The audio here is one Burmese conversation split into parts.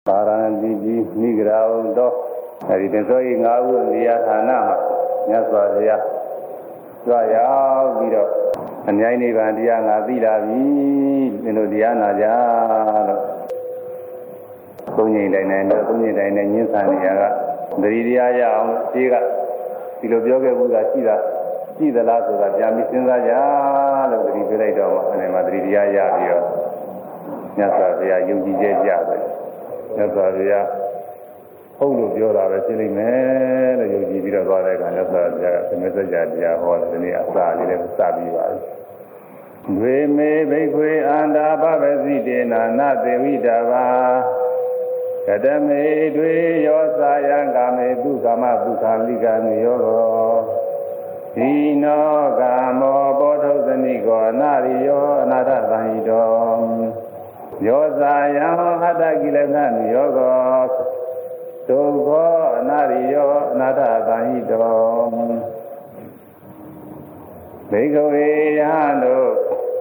ပါရဏတိကြီးမိဂရာဝတော်အဲဒီတသောဤ၅ခုနေရာဌာနမှာမြတ်စွာဘုရားကြွရောက်ပြီးတော့အမြိုင်းနိဗ္ဗာန်တရားငါသိလာပြီသင်တို့တရားနာကြလို့သုံးငိမ့်တိုင်းနဲ့သုံးငိမ့်တိုင်းနဲ့ညှင်းဆန်နေရကသတိတရားရအောင်ဒီကဒီလိုပြောခဲ့ဘူးကရှိသလားဆိုတာပြန်ပြီးစဉ်းစားကြလို့သတိပြလိုက်တော့အဲဒီမှာသတိတရားရပြီးတော့မြတ်စွာဘုရားယုံကြည်ချက်ကြတယ်မြတ်စွာဘုရားဟုတ်လို့ပြောတာပဲဖြစ်လိမ့်မယ်လို့ယုံကြည်ပြီးတော့သွားတဲ့အခါမြတ်စွာဘုရားကသမစကြာတရားဟောတယ်ဒီနေ့အစာလေးလည်းစပြီးပါပြီ။ဝေမေဘိခွေအန္တာပပစီတေနာနသေဝိတာဘာကတမေတွေယောစာယံကာမေဒုက္ခမဒုက္ခလိကံယောဒီနောကာမောဘောဓုသနိကောအနာရိယောအနာထသံဟိတောယောစာယံဟတ္တကိလသံယောကောဒုက္ခအနာရိယောအနာထသံဟိတောဘေကဝေယဟံတို့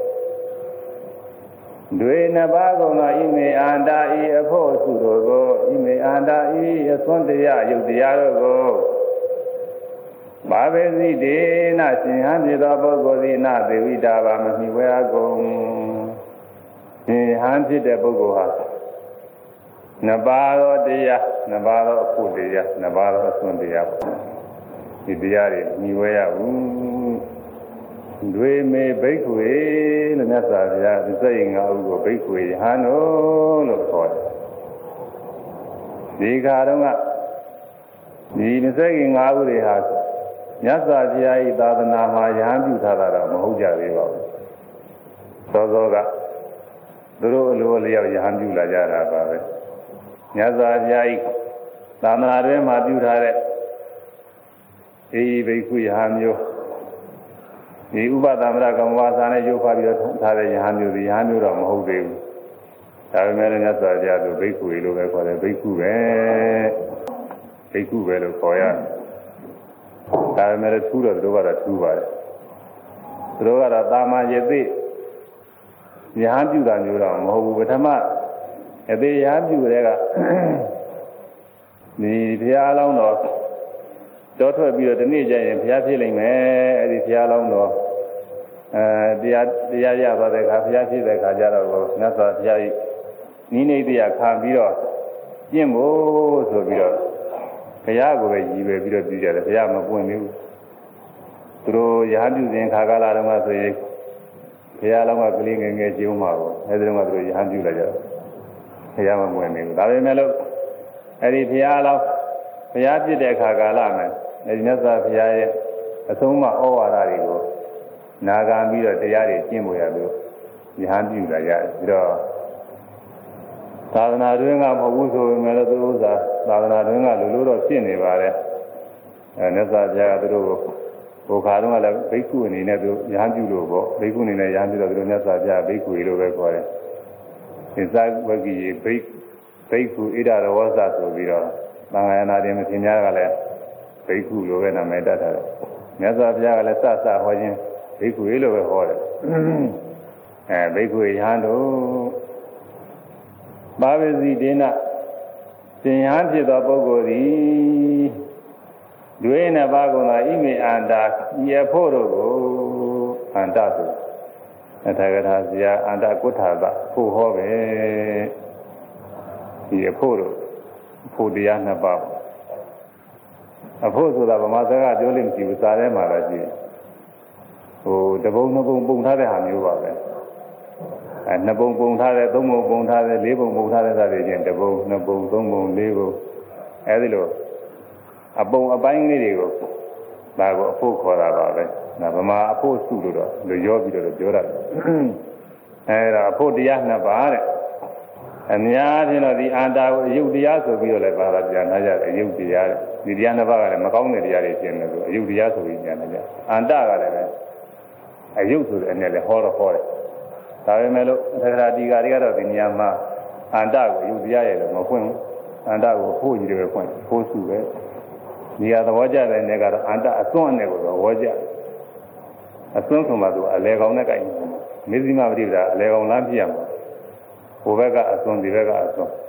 တွေနှစ်ပါးကုန်သောဣမေအန္တာဤအဖို့စုတို့ကိုဣမေအန္တာဤအစွန်းတရားယုတ်တရားတို့ကိုဘာဝေစီဒေနရှင်ဟံဖြစ်သောပုဂ္ဂိုလ်သည်နသေဝိတာဘာမမီဝဲအကုန်ရှင်ဟံဖြစ်တဲ့ပုဂ္ဂိုလ်ဟာနှစ်ပါးသောတရားနှစ်ပါးသောအဖို့တရားနှစ်ပါးသောအစွန်းတရားဒီတရားတွေမီဝဲရဘူးတွေမေဘိက္ခွေလို့မြတ်စွာဘုရားဒီစိတ်ငါးဥကိုဘိက္ခွေယဟန်တို့လို့ခေါ်တယ်ဒီခါတော့ကဒီ25ငါးဥတွေဟာမြတ်စွာဘုရားဤသာသနာမှာယဟန်ပြုထားတာတော့မဟုတ်ကြသေးပါဘူးသောသောကသူတို့အလိုအလျောက်ယဟန်ပြုလာကြတာပါပဲမြတ်စွာဘုရားဤသာသနာတွင်မှာပြုထားတဲ့ဒီဘိက္ခွေယဟန်မျိုးဒီဥပသမရကမ္မဝါစာနဲ့ရုပ်ဖားပြီးတော့ထားတဲ့ယဟန်မျိုးဒီယဟန်မျိုးတော့မဟုတ်သေးဘူးဒါပေမဲ့လည်းမြတ်စွာဘုရားတို့ဘိက္ခုလို့ပဲခေါ်တယ်ဘိက္ခုပဲဘိက္ခုပဲလို့ခေါ်ရတယ်ဒါပေမဲ့ထူးတော့တို့ကတော့ထူးပါတယ်တို့ကတော့တာမန်ယသိယဟန်ပြုတာမျိုးတော့မဟုတ်ဘူးပထမအသေးယဟန်ပြုတဲ့ကဒီဘုရားအလောင်းတော်တော်ထွက်ပြီးတော့ဒီနေ့ကျရင်ဘုရားဖြစ်လိမ့်မယ်အဲဒီဘုရားလောင်းတော်တရားရပါတဲ့အခါဘုရားဖြစ်တဲ့အခါကျတော့မြတ်စွာဘုရားဤနိနေတရားခံပြီးတော့ကျင့်ဖို့ဆိုပြီးတော့ဘုရားကိုပဲရည်ပဲပြီးတော့ပြုကြတယ်ဘုရားမပွင့်သေးဘူးသူတို့ရဟန်းပြုစဉ်ခါကာလတုန်းကဆိုရင်ဘုရားလောင်းကကလေးငယ်ငယ်ကျုံမှာပေါ့အဲဒီတုန်းကသူတို့ရဟန်းပြုလိုက်ကြတယ်ဘုရားမပွင့်သေးဘူးဒါပေမဲ့လို့အဲဒီဘုရားလောင်းဘုရားဖြစ်တဲ့အခါကာလမှာအဲဒီမြတ်စွာဘုရားရဲ့အဆုံးအမဩဝါဒတွေကိုနာခံပြီးတော့တရားတွေကျင့်ဖို့ရလို့ယဟန်ပြုလာကြပြီးတော့သာသနာတွင်ကမဟုတ်ဘူးဆိုပေမဲ့လို့သူဥစ္စာသာသနာတွင်ကလူလိုတော့ဖြစ်နေပါတယ်မြတ်စွာဘုရားကသူတို့ကိုဘုခါတုန်းကလည်းဘိက္ခုအနေနဲ့သူယဟန်ပြုလို့ပေါ့ဘိက္ခုအနေနဲ့ယဟန်ပြုတော့သူတို့မြတ်စွာဘုရားဘိက္ခုလို့ပဲခေါ်တယ်သစ္စာဝဂ္ဂိဘိက္ခုဣဒရဝဇ္ဇဆိုပြီးတော့သံဃာယနာတင်မင်းများကလည်းဘိက္ခုလိုပဲနာမည်တတ်တယ်မြတ်စွာဘုရားကလည်းစဟောခြင်းဘိက္ခုလို့ပဲဟောတယ်ဘိက္ခုယဟန်တို့ဘာဝစီဒေနရှင်ဟန်ဖြစ်သောပုဂ္ဂိုလ်သည်ဒွေနှစ်ပါးကုန်သောဣမေအန္တာဤအဖို့တို့ကိုအန္တဆိုအထာဂထာဇာအန္တကုဋ္ဌာသဖို့ဟောပဲဒီအဖို့တို့ဖို့တရားနှစ်ပါးအဖို့ဆိုတာဗမာစကားပြောလို့မရှိဘူးစာထဲမှာလည်းရှိတယ်ဟိုတပုံနှစ်ပုံပုံထားတဲ့ဟာမျိုးပါပဲနှစ်ပုံပုံထားတယ်သုံးပုံပုံထားတယ်လေးပုံပုံထားတဲ့စသည်ချင်းတပုံနှစ်ပုံသုံးပုံလေးပုံအဲဒီလိုအပုံအပိုင်းလေးတွေကိုဒါကိုအဖို့ခေါ်တာပါပဲဒါဗမာအဖို့စုလို့တော့လူရောပြီးတော့ပြောရတယ်အဲဒါအဖို့တရားနှစ်ပါးတဲ့အများဖြင့်တော့ဒီအန္တာကိုအယုတ်တရားဆိုပြီးတော့လည်းပါတာပြန်လာကြတယ်အယုတ်တရားဒီတရားနှစ်ပါးကလည်းမကောင်းတဲ့တရားတွေဖြစ်နေလို့အယုတ်တရားဆိုပြီးပြန်လာကြအန္တကလည်းပဲအယုတ်ဆိုတဲ့အနေနဲ့ဟောတော့ဟောတယ်ဒါပေမဲ့လို့သက္ကရာတိကာတွေကတော့ဒီနေရာမှာအန္တကိုအယုတ်တရားရဲ့လို့မဖွင့်ဘူးအန္တကိုဖို့ကြီးတယ်ပဲဖွင့်ဖို့စုပဲဒီဟာသဘောကျတဲ့နေကတော့အန္တအစွန်းအနေကိုသဘောကျအစွန်းဆိုမှသူအလဲကောင်းတဲ့ကိုင်မေဇိမပရိဒါအလဲကောင်းလားပြရမှာဟိုဘက်ကအစွန်းဒီဘက်ကအစွန်း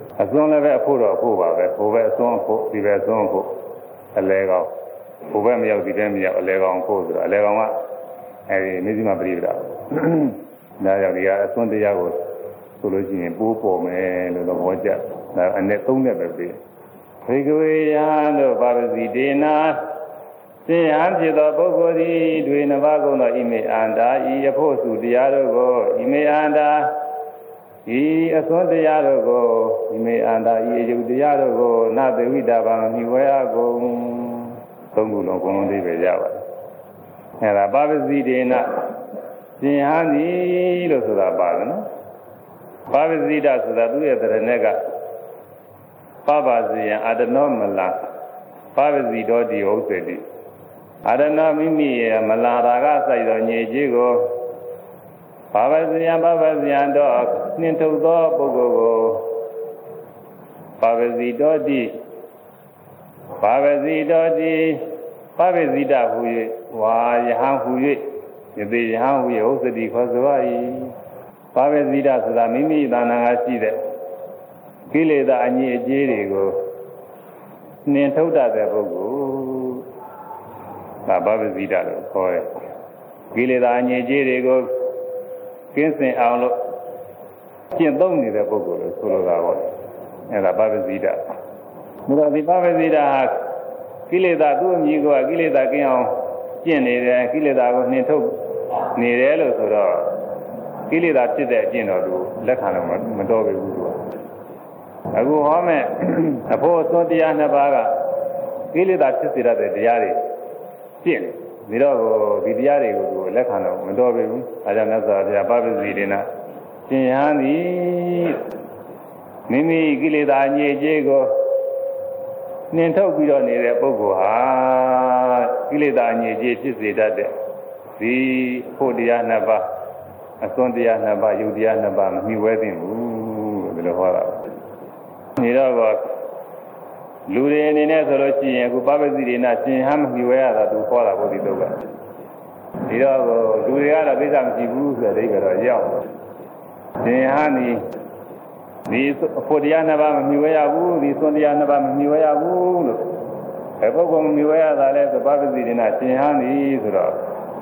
အစွန်းလည်းပဲအဖို့တော့အဖို့ပါပဲဟိုဘက်အစွန်းအဖို့ဒီဘက်အစွန်းအဖို့အလဲကောင်ဟိုဘက်မရောက်ဒီဘက်မရောက်အလဲကောင်ဖို့ဆိုတော့အလဲကောင်ကအဲဒီမြစ်စီမပရိပဒါဒါကြောင့်ဒီကအစွန်းတရားကိုဆိုလို့ရှိရင်ပိုးပေါ်မယ်လို့သဘောကျဒါအနဲ့၃နဲ့ပဲပြီးခေကဝေယံတို့ပါပစီဒေနာစေဟံဖြစ်သောပုဂ္ဂိုလ်သည်တွေနှပါကုန်သောဣမေအန္တာဤအဖို့စုတရားတို့ကိုဣမေအန္တာဤအစွန်းတရားတို့ကိုဣမေအန္တာဤအယုတ်တရားတို့ကိုနသေဝိတာဘာမြှဝဲအကုန်သုံးခုလုံးဘုံလုံးလေးပဲရပါတယ်အဲဒါပါပစီဒေနာစေဟံသည်လို့ဆိုတာပါတယ်နော်ပါပစီဒဆိုတာသူ့ရဲ့တရဏကပပစီယံအာတနောမလာပါပစီတော်ဒီဟုတ်စေတိအာရဏမိမိရဲ့မလာရာကစိုက်သောညေကြီးကိုဘာဝဇယံတော့နှင်ထုတ်သောပုဂ္ဂိုလ်ကိုဘာဝဇီတော်တိဘာဝဇီတော်တိဘာဝဇိတဟူ၍ဝါယဟံဟူ၍ယသိယဟံဟူ၍ဟုတ်စတိခေါ်ဆို၏ဘာဝဇိတဆိုတာမိမိသာနာကရှိတဲ့ကိလေသာအညစ်အကြေးတွေကိုနှင်ထုတ်တတ်တဲ့ပုဂ္ဂိုလ်ဒါဘာဝဇိတလို့ခေါ်တယ်ကိလေသာအညစ်အကြေးတွေကိုကင်းစင်အောင်လို့ကျင့်သုံးနေတဲ့ပုဂ္ဂိုလ်လို့ဆိုလိုတာပေါ့အဲဒါဘာဝဇိတဒါတော့ဒီဘာဝဇိတဟာကိလေသာသူ့အမည်ကကိလေသာကင်းအောင်ကျင့်နေတယ်ကိလေသာကိုနှင်ထုတ်နေတယ်လို့ဆိုတော့ကိလေသာဖြစ်တဲ့အကျင့်တော်သူလက်ခံလို့မတော်ပြီဘူးသူကအခုဟောမဲ့အဖို့အစွန်းတရားနှစ်ပါးကကိလေသာဖြစ်စေတတ်တဲ့တရားတွေကျင့်နေတော့ဒီတရားတွေကိုသူလက်ခံတော့မတော်ပြီဘူးအဲကြောင့်မြတ်စွာဘုရားပပစီဒေနာရှင်ဟန်သည်မိမိကိလေသာညစ်ကြေးကိုနှင်ထုတ်ပြီးတော့နေတဲ့ပုဂ္ဂိုလ်ဟာကိလေသာညစ်ကြေးဖြစ်စေတတ်တဲ့ဒီဖို့တရားနှစ်ပါးအစွန်းတရားနှစ်ပါးယုတ်တရားနှစ်ပါးမမြှဝဲသင့်ဘူးလို့ဒီလိုဟောတာနေတော့လူတွေအနေနဲ့ဆိုလို့ရှိရင်အခုပပစီဒေနာရှင်ဟန်မမြှဝဲရတာသူခေါ်တာဘုရားတုတ်ကဒီတော့လူတွေကတော့သိစားမရှိဘူးဆိုတဲ့အိဗယ်တော့ရောက်ရှင်ဟန်ဒီဖို့တရားနှစ်ပါးမမြှဝဲရဘူးဒီစွန်းတရားနှစ်ပါးမမြှဝဲရဘူးလို့ဘယ်ပုဂ္ဂိုလ်မမြှဝဲရတာလဲဆိုပပစီဒေနာရှင်ဟန်ဆိုတော့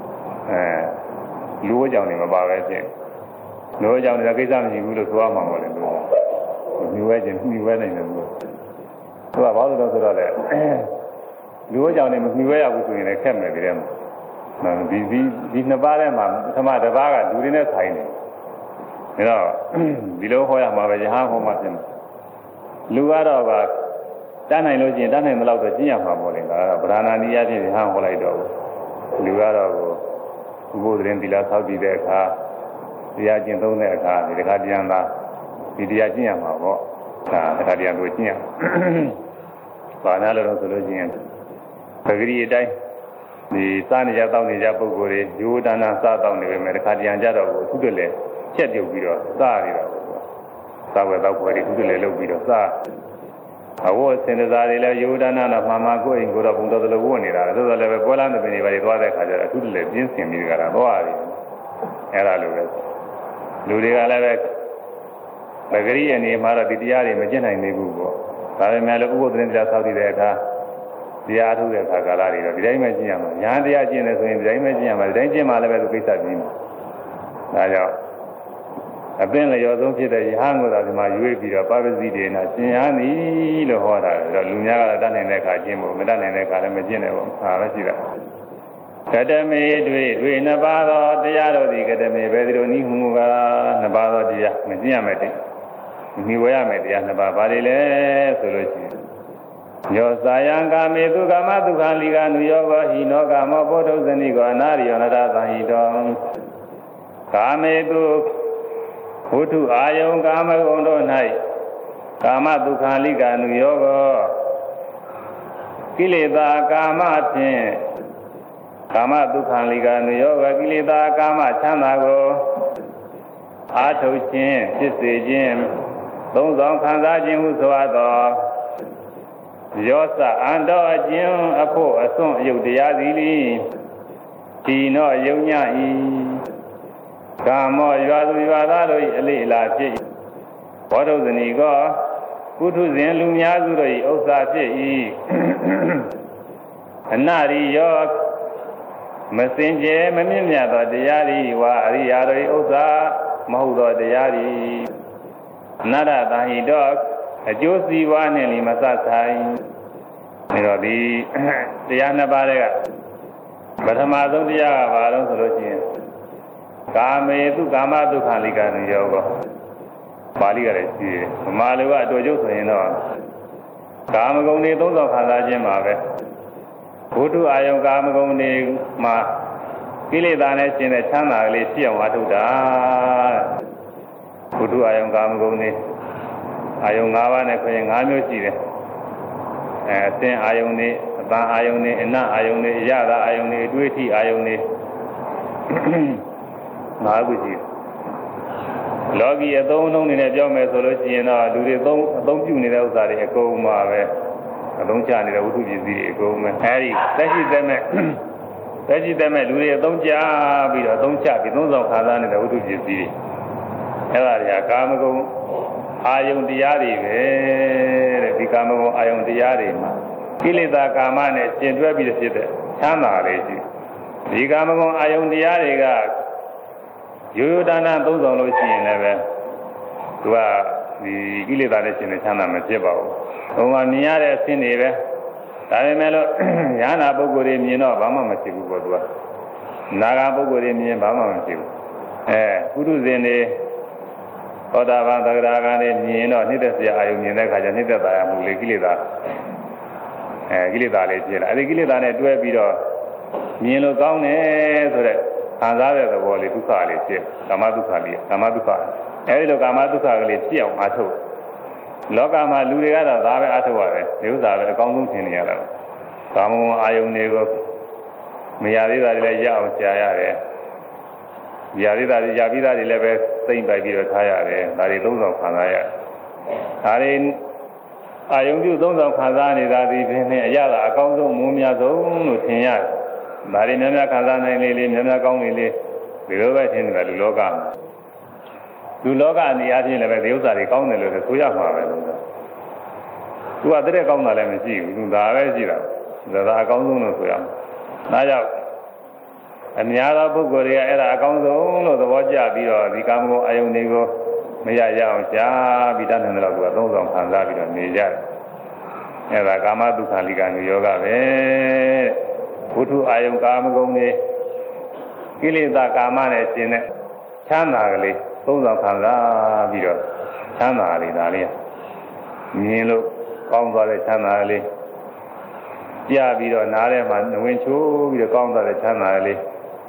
လူဝကြောင့်နေမပါပဲချင်းလူဝကြောင့်လည်းကိစ္စမရှိဘူးလို့ဆိုရမှာမဟုတ်လေသူမြှဝဲခြင်းမြှဝဲနိုင်တယ်လို့သူကဘာလို့လဲဆိုတော့လေလူဝကြောင့်နေမမြှဝဲရဘူးဆိုရင်လည်းခက်မယ်ကြတယ်ဒီနှစ်ပါးထဲမှာပထမတစ်ပါးကလူတွေနဲ့ဆိုင်တယ်ဒါတော့ဒီလိုဟောရမှာပဲယဟန်ဟောမှဖြစ်မှာလူကတော့ကတန်းနိုင်လို့ချင်းတန်းနိုင်မလို့တော့ကျင့်ရမှာပေါ့လေဒါကတော့ဗราဏာနိယဖြင့်ယဟန်ဟောလိုက်တော့လူကတော့ဘုဘိုးသတင်းသီလဆောက်တည်တဲ့အခါတရားကျင့်သုံးတဲ့အခါဒီတခါပြန်လာဒီတရားကျင့်ရမှာပေါ့ဒါတခါပြန်လို့ကျင့်ရဘာနာလို့ဆိုလို့ချင်းပဂရိအတိုင်းဒီစားနေကြတောင်းနေကြပုဂ္ဂိုလ်တွေယောဒနာစားတောင်းနေပေမဲ့တခါပြန်ကြတော့သူတို့လည်းချက်ပြုတ်ပြီးတော့စားရတာပေါ့စားဝဲတော့ဖွဲ့ပြီးသူတို့လည်းလုပ်ပြီးတော့စားအဝတ်စင်စားတွေလည်းယောဒနာတော့မှာကိုယ်ရင်ကိုတော့ဘုံတော်တော်ဝတ်နေတာသို့တော်လည်းပဲပွဲလမ်းတဲ့ပင်တွေပါသွားတဲ့ခါကျတော့သူတို့လည်းပြင်းစင်ပြီးကြတာသွားပြီအဲ့ဒါလိုပဲလူတွေကလည်းပဲပဂရိအနေမှာတော့ဒီတရားတွေမကျင့်နိုင်သေးဘူးပေါ့ဒါပေမဲ့လည်းဥပဒေတရားဆောက်တည်တဲ့အခါတရားထုတ်တဲ့အခါကာလတွေတော့ဒီတိုင်းပဲကျင့်ရမှာညာတရားကျင့်တယ်ဆိုရင်ဒီတိုင်းပဲကျင့်ရမှာဒီတိုင်းကျင့်မှလည်းပဲသူကိစ္စကြီးမှာဒါကြောင့်အပင်လျော်ဆုံးဖြစ်တဲ့ယဟန်ကိုသာဒီမှာရွေးပြီးတော့ပပစီဒေနာရှင်ဟန်သည်လို့ဟောတာဒါလူများကတော့တတ်နိုင်တဲ့အခါကျင့်ဖို့မတတ်နိုင်တဲ့အခါလည်းမကျင့်နိုင်ဘူးဟာပဲရှိတာကတမေတွေ့နှစ်ပါးသောတရားတော်သည်ကတမေပဲဒီလိုနည်းမှုကနှစ်ပါးသောတရားမကျင့်ရမယ်တည်းမြှဝဲရမယ်တရားနှစ်ပါးဘာတွေလဲဆိုလို့ရှိရင်ယောသာယံကာမေသူကာမဒုက္ခလိကာနုယောဂဟိနောကာမောဘောဓုဇနိကောအနာရိယောနရသံဟိတောကာမေသူဝုထုအာယုံကာမဂုဏ်တို့၌ကာမဒုက္ခလိကာနုယောဂကိလေသာကာမဖြင့်ကာမဒုက္ခလိကာနုယောဂကိလေသာကာမချမ်းသာကိုအာထုတ်ခြင်းဖြစ်စေခြင်းသုံးဆောင်ခံစားခြင်းဟုဆိုသောယောသအန္တောအကျဉ်အဖို့အစွန့်အယုတ်တရားသည်လိဒီနောယုံညဤကာမောရွာသူရွာသားတို့၏အလေးအလာဖြစ်ဘောဓုဇနီကောပုထုဇဉ်လူများစုတို့၏ဥစ္စာဖြစ်၏အနရိယောမစင်ကြယ်မမြင့်မြတ်သောတရားဤဝါအရိယာတို့၏ဥစ္စာမဟုတ်သောတရားဤအနတ္တသာဟိတောအကျိုးစီးပွားနှင့်လီမစဆိုင်ဒါတော့ဒီတရားနှစ်ပါးတွေကပထမဆုံးတရားကဘာလို့ဆိုလို့ရှိရင်ကာမေတုကာမဒုက္ခလိကံယောကောပါဠိကလည်းရှိတယ်ဗမာလိုကအတူကျုပ်ဆိုရင်တော့ကာမဂုဏ်တွေသုံးဆောင်ခံစားခြင်းပါပဲဘုဒ္ဓအာယုံကာမဂုဏ်တွေမှာကိလေသာနဲ့ရှင်တဲ့ချမ်းသာကလေးဖြစ်အောင်အထုတ်တာဘုဒ္ဓအာယုံကာမဂုဏ်တွေအာယုံ၅ပါးနဲ့ခွဲရင်၅မျိုးရှိတယ်အသင်အာယုန်နေအပန်းအာယုန်နေအနအာယုန်နေအရသာအာယုန်နေအတွေ့အထိအာယုန်နေ၅ခုရှိတယ်လောကီအသုံးအနှုန်းတွေနဲ့ပြောမယ်ဆိုလို့ရှိရင်တော့လူတွေအသုံးပြုနေတဲ့ဥစ္စာတွေအကုန်မှာပဲအသုံးချနေတဲ့ဝတ္ထုပစ္စည်းတွေအကုန်ပဲအဲဒီသက်ရှိသက်မဲ့လူတွေအသုံးချပြီးတော့အသုံးချပြီးသုံးဆောင်ခါးသားနေတဲ့ဝတ္ထုပစ္စည်းတွေအဲ့ဒါတွေကကာမဂုဏ်အာယုန်တရားတွေပဲတဲ့ဒီကာမဂုဏ်အာယုန်တရားတွေမှာကိလေသာကာမနဲ့ရှင်တွဲပြီးဖြစ်တဲ့ချမ်းသာလေးရှိဒီကာမဂုဏ်အာယုန်တရားတွေကရိုးရိုးတန်းတန်းသုံးဆောင်လို့ရှိရင်လည်းပဲသူကဒီကိလေသာနဲ့ရှင်တဲ့ချမ်းသာမဖြစ်ပါဘူး။ဘုံမှာမြင်ရတဲ့အဆင်းတွေပဲဒါပေမဲ့လို့ဉာဏပုဂ္ဂိုလ်တွေမြင်တော့ဘာမှမဖြစ်ဘူးပေါ့သူကနာဂပုဂ္ဂိုလ်တွေမြင်ဘာမှမဖြစ်ဘူး။ပုထုဇဉ်တွေသောတာပန်သဂရာဂန်တွေမြင်တော့နှိမ့်သက်စရာအာယုမြင်တဲ့အခါကျနှိမ့်သက်တာရမှုလေကိလေသာကိလေသာလေးဖြစ်လာအဲဒီကိလေသာနဲ့တွဲပြီးတော့မြင်လို့ကောင်းတယ်ဆိုတဲ့ခံစားတဲ့သဘောလေးဒုက္ခလေးဖြစ်ကာမဒုက္ခလေးကာမဒုက္ခအဲဒီလိုကာမဒုက္ခကလေးဖြစ်အောင်အားထုတ်လောကမှာလူတွေကတော့ဒါပဲအားထုတ်ရတယ်ဒီဥစ္စာပဲအကောင်းဆုံးထင်နေရတာကာမဂုဏ်အာယုန်တွေကိုမရသေးတာတွေလည်းရအောင်ရှားရတယ်ရသေးတာတွေရပြီးသားတွေလည်းပဲသိမ့်ပိုက်ပြီးတော့ထားရတယ်ဒါတွေသုံးဆောင်ခံစားရတယ်ဒါတွေအာယုန်ပြုသုံးဆောင်ခံစားနေတာဒီဖြင့်အရသာအကောင်းဆုံးမူများဆုံးလို့ထင်ရတယ်ဒါတွေများများခံစားနိုင်လေများများကောင်းလေဒီလိုပဲထင်တယ်လူလောကမှာလူလောကအနေအချင်းလည်းပဲဒီဥစ္စာတွေကောင်းတယ်လို့ဆိုရမှာပဲလို့သူကတည်းကကောင်းတာလည်းမရှိဘူးသူဒါပဲရှိတာဒါအကောင်းဆုံးလို့ဆိုရမှာဒါကြောင့်အများသောပုဂ္ဂိုလ်တွေကအဲ့ဒါအကောင်းဆုံးလို့သဘောကျပြီးတော့ဒီကာမဂုဏ်အာယုန်တွေကိုမရရအောင်ရှားပြီးတတ်တယ်လို့သူကသုံးဆောင်ခံစားပြီးတော့နေကြတယ်အဲ့ဒါကာမဒုက္ခလိကံယောဂပဲဘုထုအာယုံကာမဂုဏ်တွေကိလေသာကာမနဲ့ရှင်တဲ့ချမ်းသာကလေးသုံးဆောင်ခံစားပြီးတော့ချမ်းသာလေးဒါလေးမြင်လို့ကောင်းသွားတဲ့ချမ်းသာလေးကြပြီးတော့နားထဲမှာဝင်ချိုးပြီးတော့ကောင်းသွားတဲ့ချမ်းသာလေး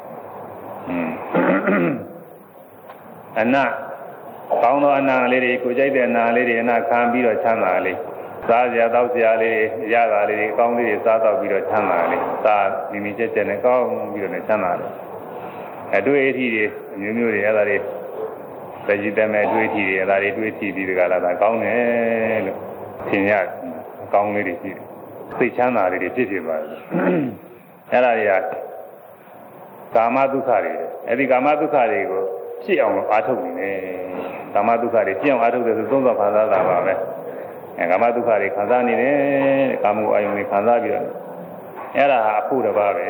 အနကောင်းသောအနာလေးတွေကိုကြိုက်တဲ့အနာလေးတွေအနာခံပြီးတော့ချမ်းသာလေးစားစရာတောက်စရာလေးရတာလေးအကောင်းလေးတွေစားတော့ပြီးတော့ချမ်းသာလေးစားမိမိချက်ချက်နဲ့ကောင်းပြီးတော့ချမ်းသာလေးအတွေ့အထိတွေအမျိုးမျိုးတွေအဲ့ဒါတွေသက်ကြီးတဲ့မဲ့အတွေ့အထိတွေအဲ့ဒါတွေတွေ့ထိပြီးဒီကလာတာကောင်းတယ်လို့သင်ရအကောင်းလေးတွေရှိတယ်သိချမ်းသာလေးတွေဖြစ်ပါတယ်အဲ့ဒါတွေကကာမဒုက္ခတွေအဲ့ဒီကာမဒုက္ခတွေကိုဖြစ်အောင်အားထုတ်နေတယ်ကာမဒုက္ခတွေဖြစ်အောင်အားထုတ်တယ်ဆိုသုံးဆောင်ခံစားတာပါပဲကာမဒုက္ခတွေခံစားနေတယ်ကာမဂုဏ်အာယုန်တွေခံစားပြီးတော့အဲ့ဒါဟာအဖို့တစ်ပါးပဲ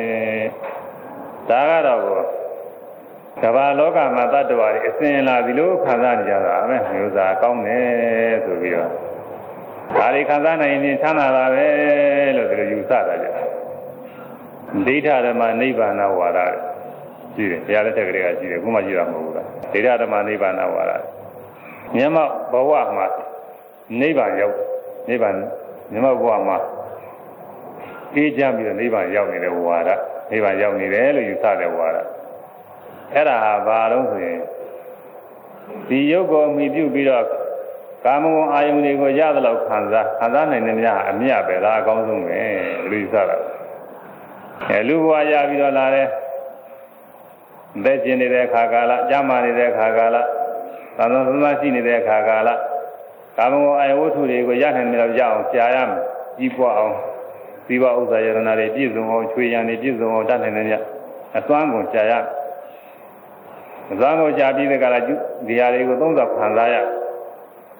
ဒါကတော့ကမ္ဘာလောကမှာတ attva တွေအစဉ်လာဒီလိုခံစားနေကြတာပဲမျိုးစားကောင်းတယ်ဆိုပြီးတော့ဒါတွေခံစားနိုင်ရင်ချမ်းသာတာပဲလို့ဒီလိုယူဆတာကြဒိဋ္ဌဓမ္မနိဗ္ဗာန်ဝါဒရှိတယ်ဘုရားလက်ထက်ကလေးကရှိတယ်ခုမှရှိတာမဟုတ်ဘူးလားဒိဋ္ဌဓမ္မနိဗ္ဗာန်ဝါဒမြတ်ဘဝမှာနိဗ္ဗာန်ရောက်နိဗ္ဗာန်မြတ်ဘဝမှာအေးချမ်းပြီးတော့နိဗ္ဗာန်ရောက်နေတဲ့ဝါဒနိဗ္ဗာန်ရောက်နေတယ်လို့ယူဆတဲ့ဝါဒအဲ့ဒါဟာဘာလို့ဆိုရင်ဒီယုတ်ကိုအမိပြုပြီးတော့ကာမဂုဏ်အာယုန်တွေကိုရသလောက်ခံစားနိုင်တဲ့များအမြတ်ပဲဒါအကောင်းဆုံးပဲလို့ယူဆတာလူဘဝရပြီးတော့လာတဲ့သက်ကျင်နေတဲ့ခါကာလကြာမာနေတဲ့ခါကာလသံသနာရှိနေတဲ့ခါကာလကာမဂုဏ်အာယဝတ္ထုတွေကိုရနိုင်တယ်လို့ရအောင်ရှားရမယ်ကြီးပွားအောင်သီဝဥစ္စာယရဏတွေပြည့်စုံအောင်ချွေရံတွေပြည့်စုံအောင်တတ်နိုင်တယ်များအစွမ်းကုန်ရှားရအစွမ်းကုန်ရှားပြီးတဲ့ကာလဒီဟာတွေကိုသုံးသပ်ခံစားရ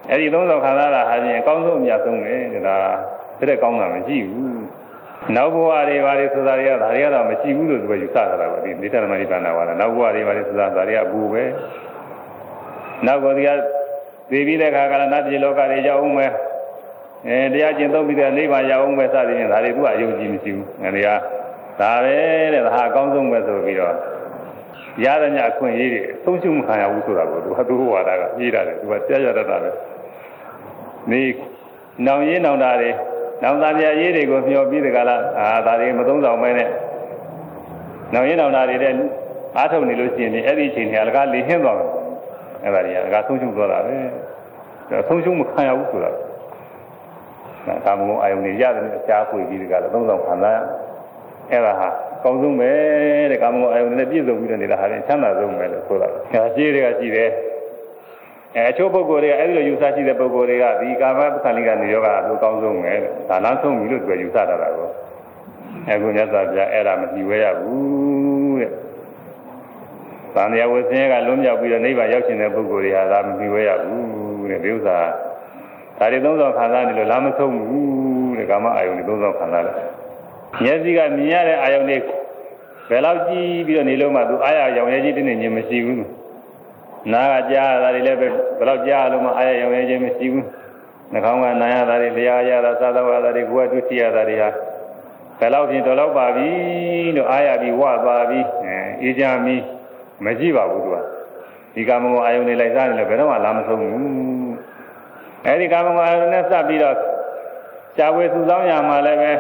အဲဒီသုံးဆောင်ခံစားတာဟာချင်းအကောင်းဆုံးအမြတ်ဆုံးပဲဒါတဲ့ကောင်းတာမရှိဘူးနောက်ဘဝတွေဘာတွေဆိုတာတွေကဒါတွေကတော့မရှိဘူးလို့သူကယူဆတာပါဒီနိတ္တမဏိပါဏဝါဒနောက်ဘဝတွေဘာတွေဆိုတာဒါတွေကအဘူပဲနောက်ဘဝတွေကသိပြီးတဲ့အခါကလည်းနတ်ပြည်လောကတွေရောက်အောင်ပဲတရားကျင့်သုံးပြီးတဲ့နိဗ္ဗာန်ရောက်အောင်ပဲစသည်ဖြင့်ဒါတွေသူကအယုံကြည်မရှိဘူးငါတွေကဒါပဲတဲ့ဒါဟာအကောင်းဆုံးပဲဆိုပြီးတော့ရတဲ့ညအခွင့်အရေးတွေသုံးရှုံမခံရဘူးဆိုတာကိုသူကသူ့ဝါဒကပြေးတာတယ်သူကကြားရတတ်တာပဲဒီနောင်ရင်းနောင်တာတွေနောင်သားပြရေးတွေကိုမျှော်ပြီးတကလားဒါတွေမသုံးဆောင်ပဲနဲ့နောင်ရင်းနောင်တာတွေတဲ့အားထုတ်နေလို့ရှိရင်အဲ့ဒီအချိန်တွေအလကားလေဟင်းသွားတယ်အဲ့ဒါတွေကအလကားဆုံးရှုံသွားတာပဲဆုံးရှုံမခံရဘူးဆိုတာကာမဂုဏ်အာယုန်တွေရတယ်အရှားပွေပြီးတကလားသုံးဆောင်ခံစားရအဲ့ဒါဟာကောင်းဆုံးပဲတဲ့ကာမဂုဏ်အာယုန်နဲ့ပြည့်စုံပြီးတော့နေတာဟာချမ်းသာဆုံးပဲလို့ဆိုတာ။ရှိတွေကရှိတယ်။အချို့ပုဂ္ဂိုလ်တွေကအဲ့ဒီလိုယူဆရှိတဲ့ပုဂ္ဂိုလ်တွေကဒီကာမပခဏိကနေရောဂါအလိုကောင်းဆုံးပဲ။ဒါလားဆုံးပြီလို့သူကယူဆတာကော။အခုမြတ်စွာဘုရားအဲ့ဒါမကြည့်ဝဲရဘူးတဲ့။သံဃာဝဆင်းရဲကလွန်မြောက်ပြီးတော့နိဗ္ဗာန်ရောက်ရှင်တဲ့ပုဂ္ဂိုလ်တွေဟာဒါမကြည့်ဝဲရဘူးတဲ့။ဒီဥစ္စာဒါတွေသုံးဆောင်ခံစားနေလို့လားမဆုံးဘူးတဲ့ကာမအာယုန်တွေသုံးဆောင်ခံစားတယ်။မျက်စိကမြင်ရတဲ့အာယုန်တွေဘယ်လောက်ကြည့်ပြီးတော့နေလို့မှသူအားရရောင်ရဲကြီးတင်းနေခြင်းမရှိဘူးနားကကြားရတာတွေလည်းဘယ်လောက်ကြားရလို့မှအားရရောင်ရဲခြင်းမရှိဘူးနှာခေါင်းကနားရတာတွေလျှာရတာစားတော့ရတာတွေကိုယ်ကဒုတိယရတာတွေဟာဘယ်လောက်ပြင်တော်လောက်ပါပြီလို့အားရပြီးဝသွားပြီးအေးချမ်းပြီးမရှိပါဘူးသူကဒီကာမဂုဏ်အာယုန်တွေလိုက်စားနေလို့ဘယ်တော့မှလာမဆုံးဘူးအဲဒီကာမဂုဏ်အာယုန်နဲ့စပ်ပြီးတော့ရှားဝေစုဆောင်ရမှာလည်းပဲ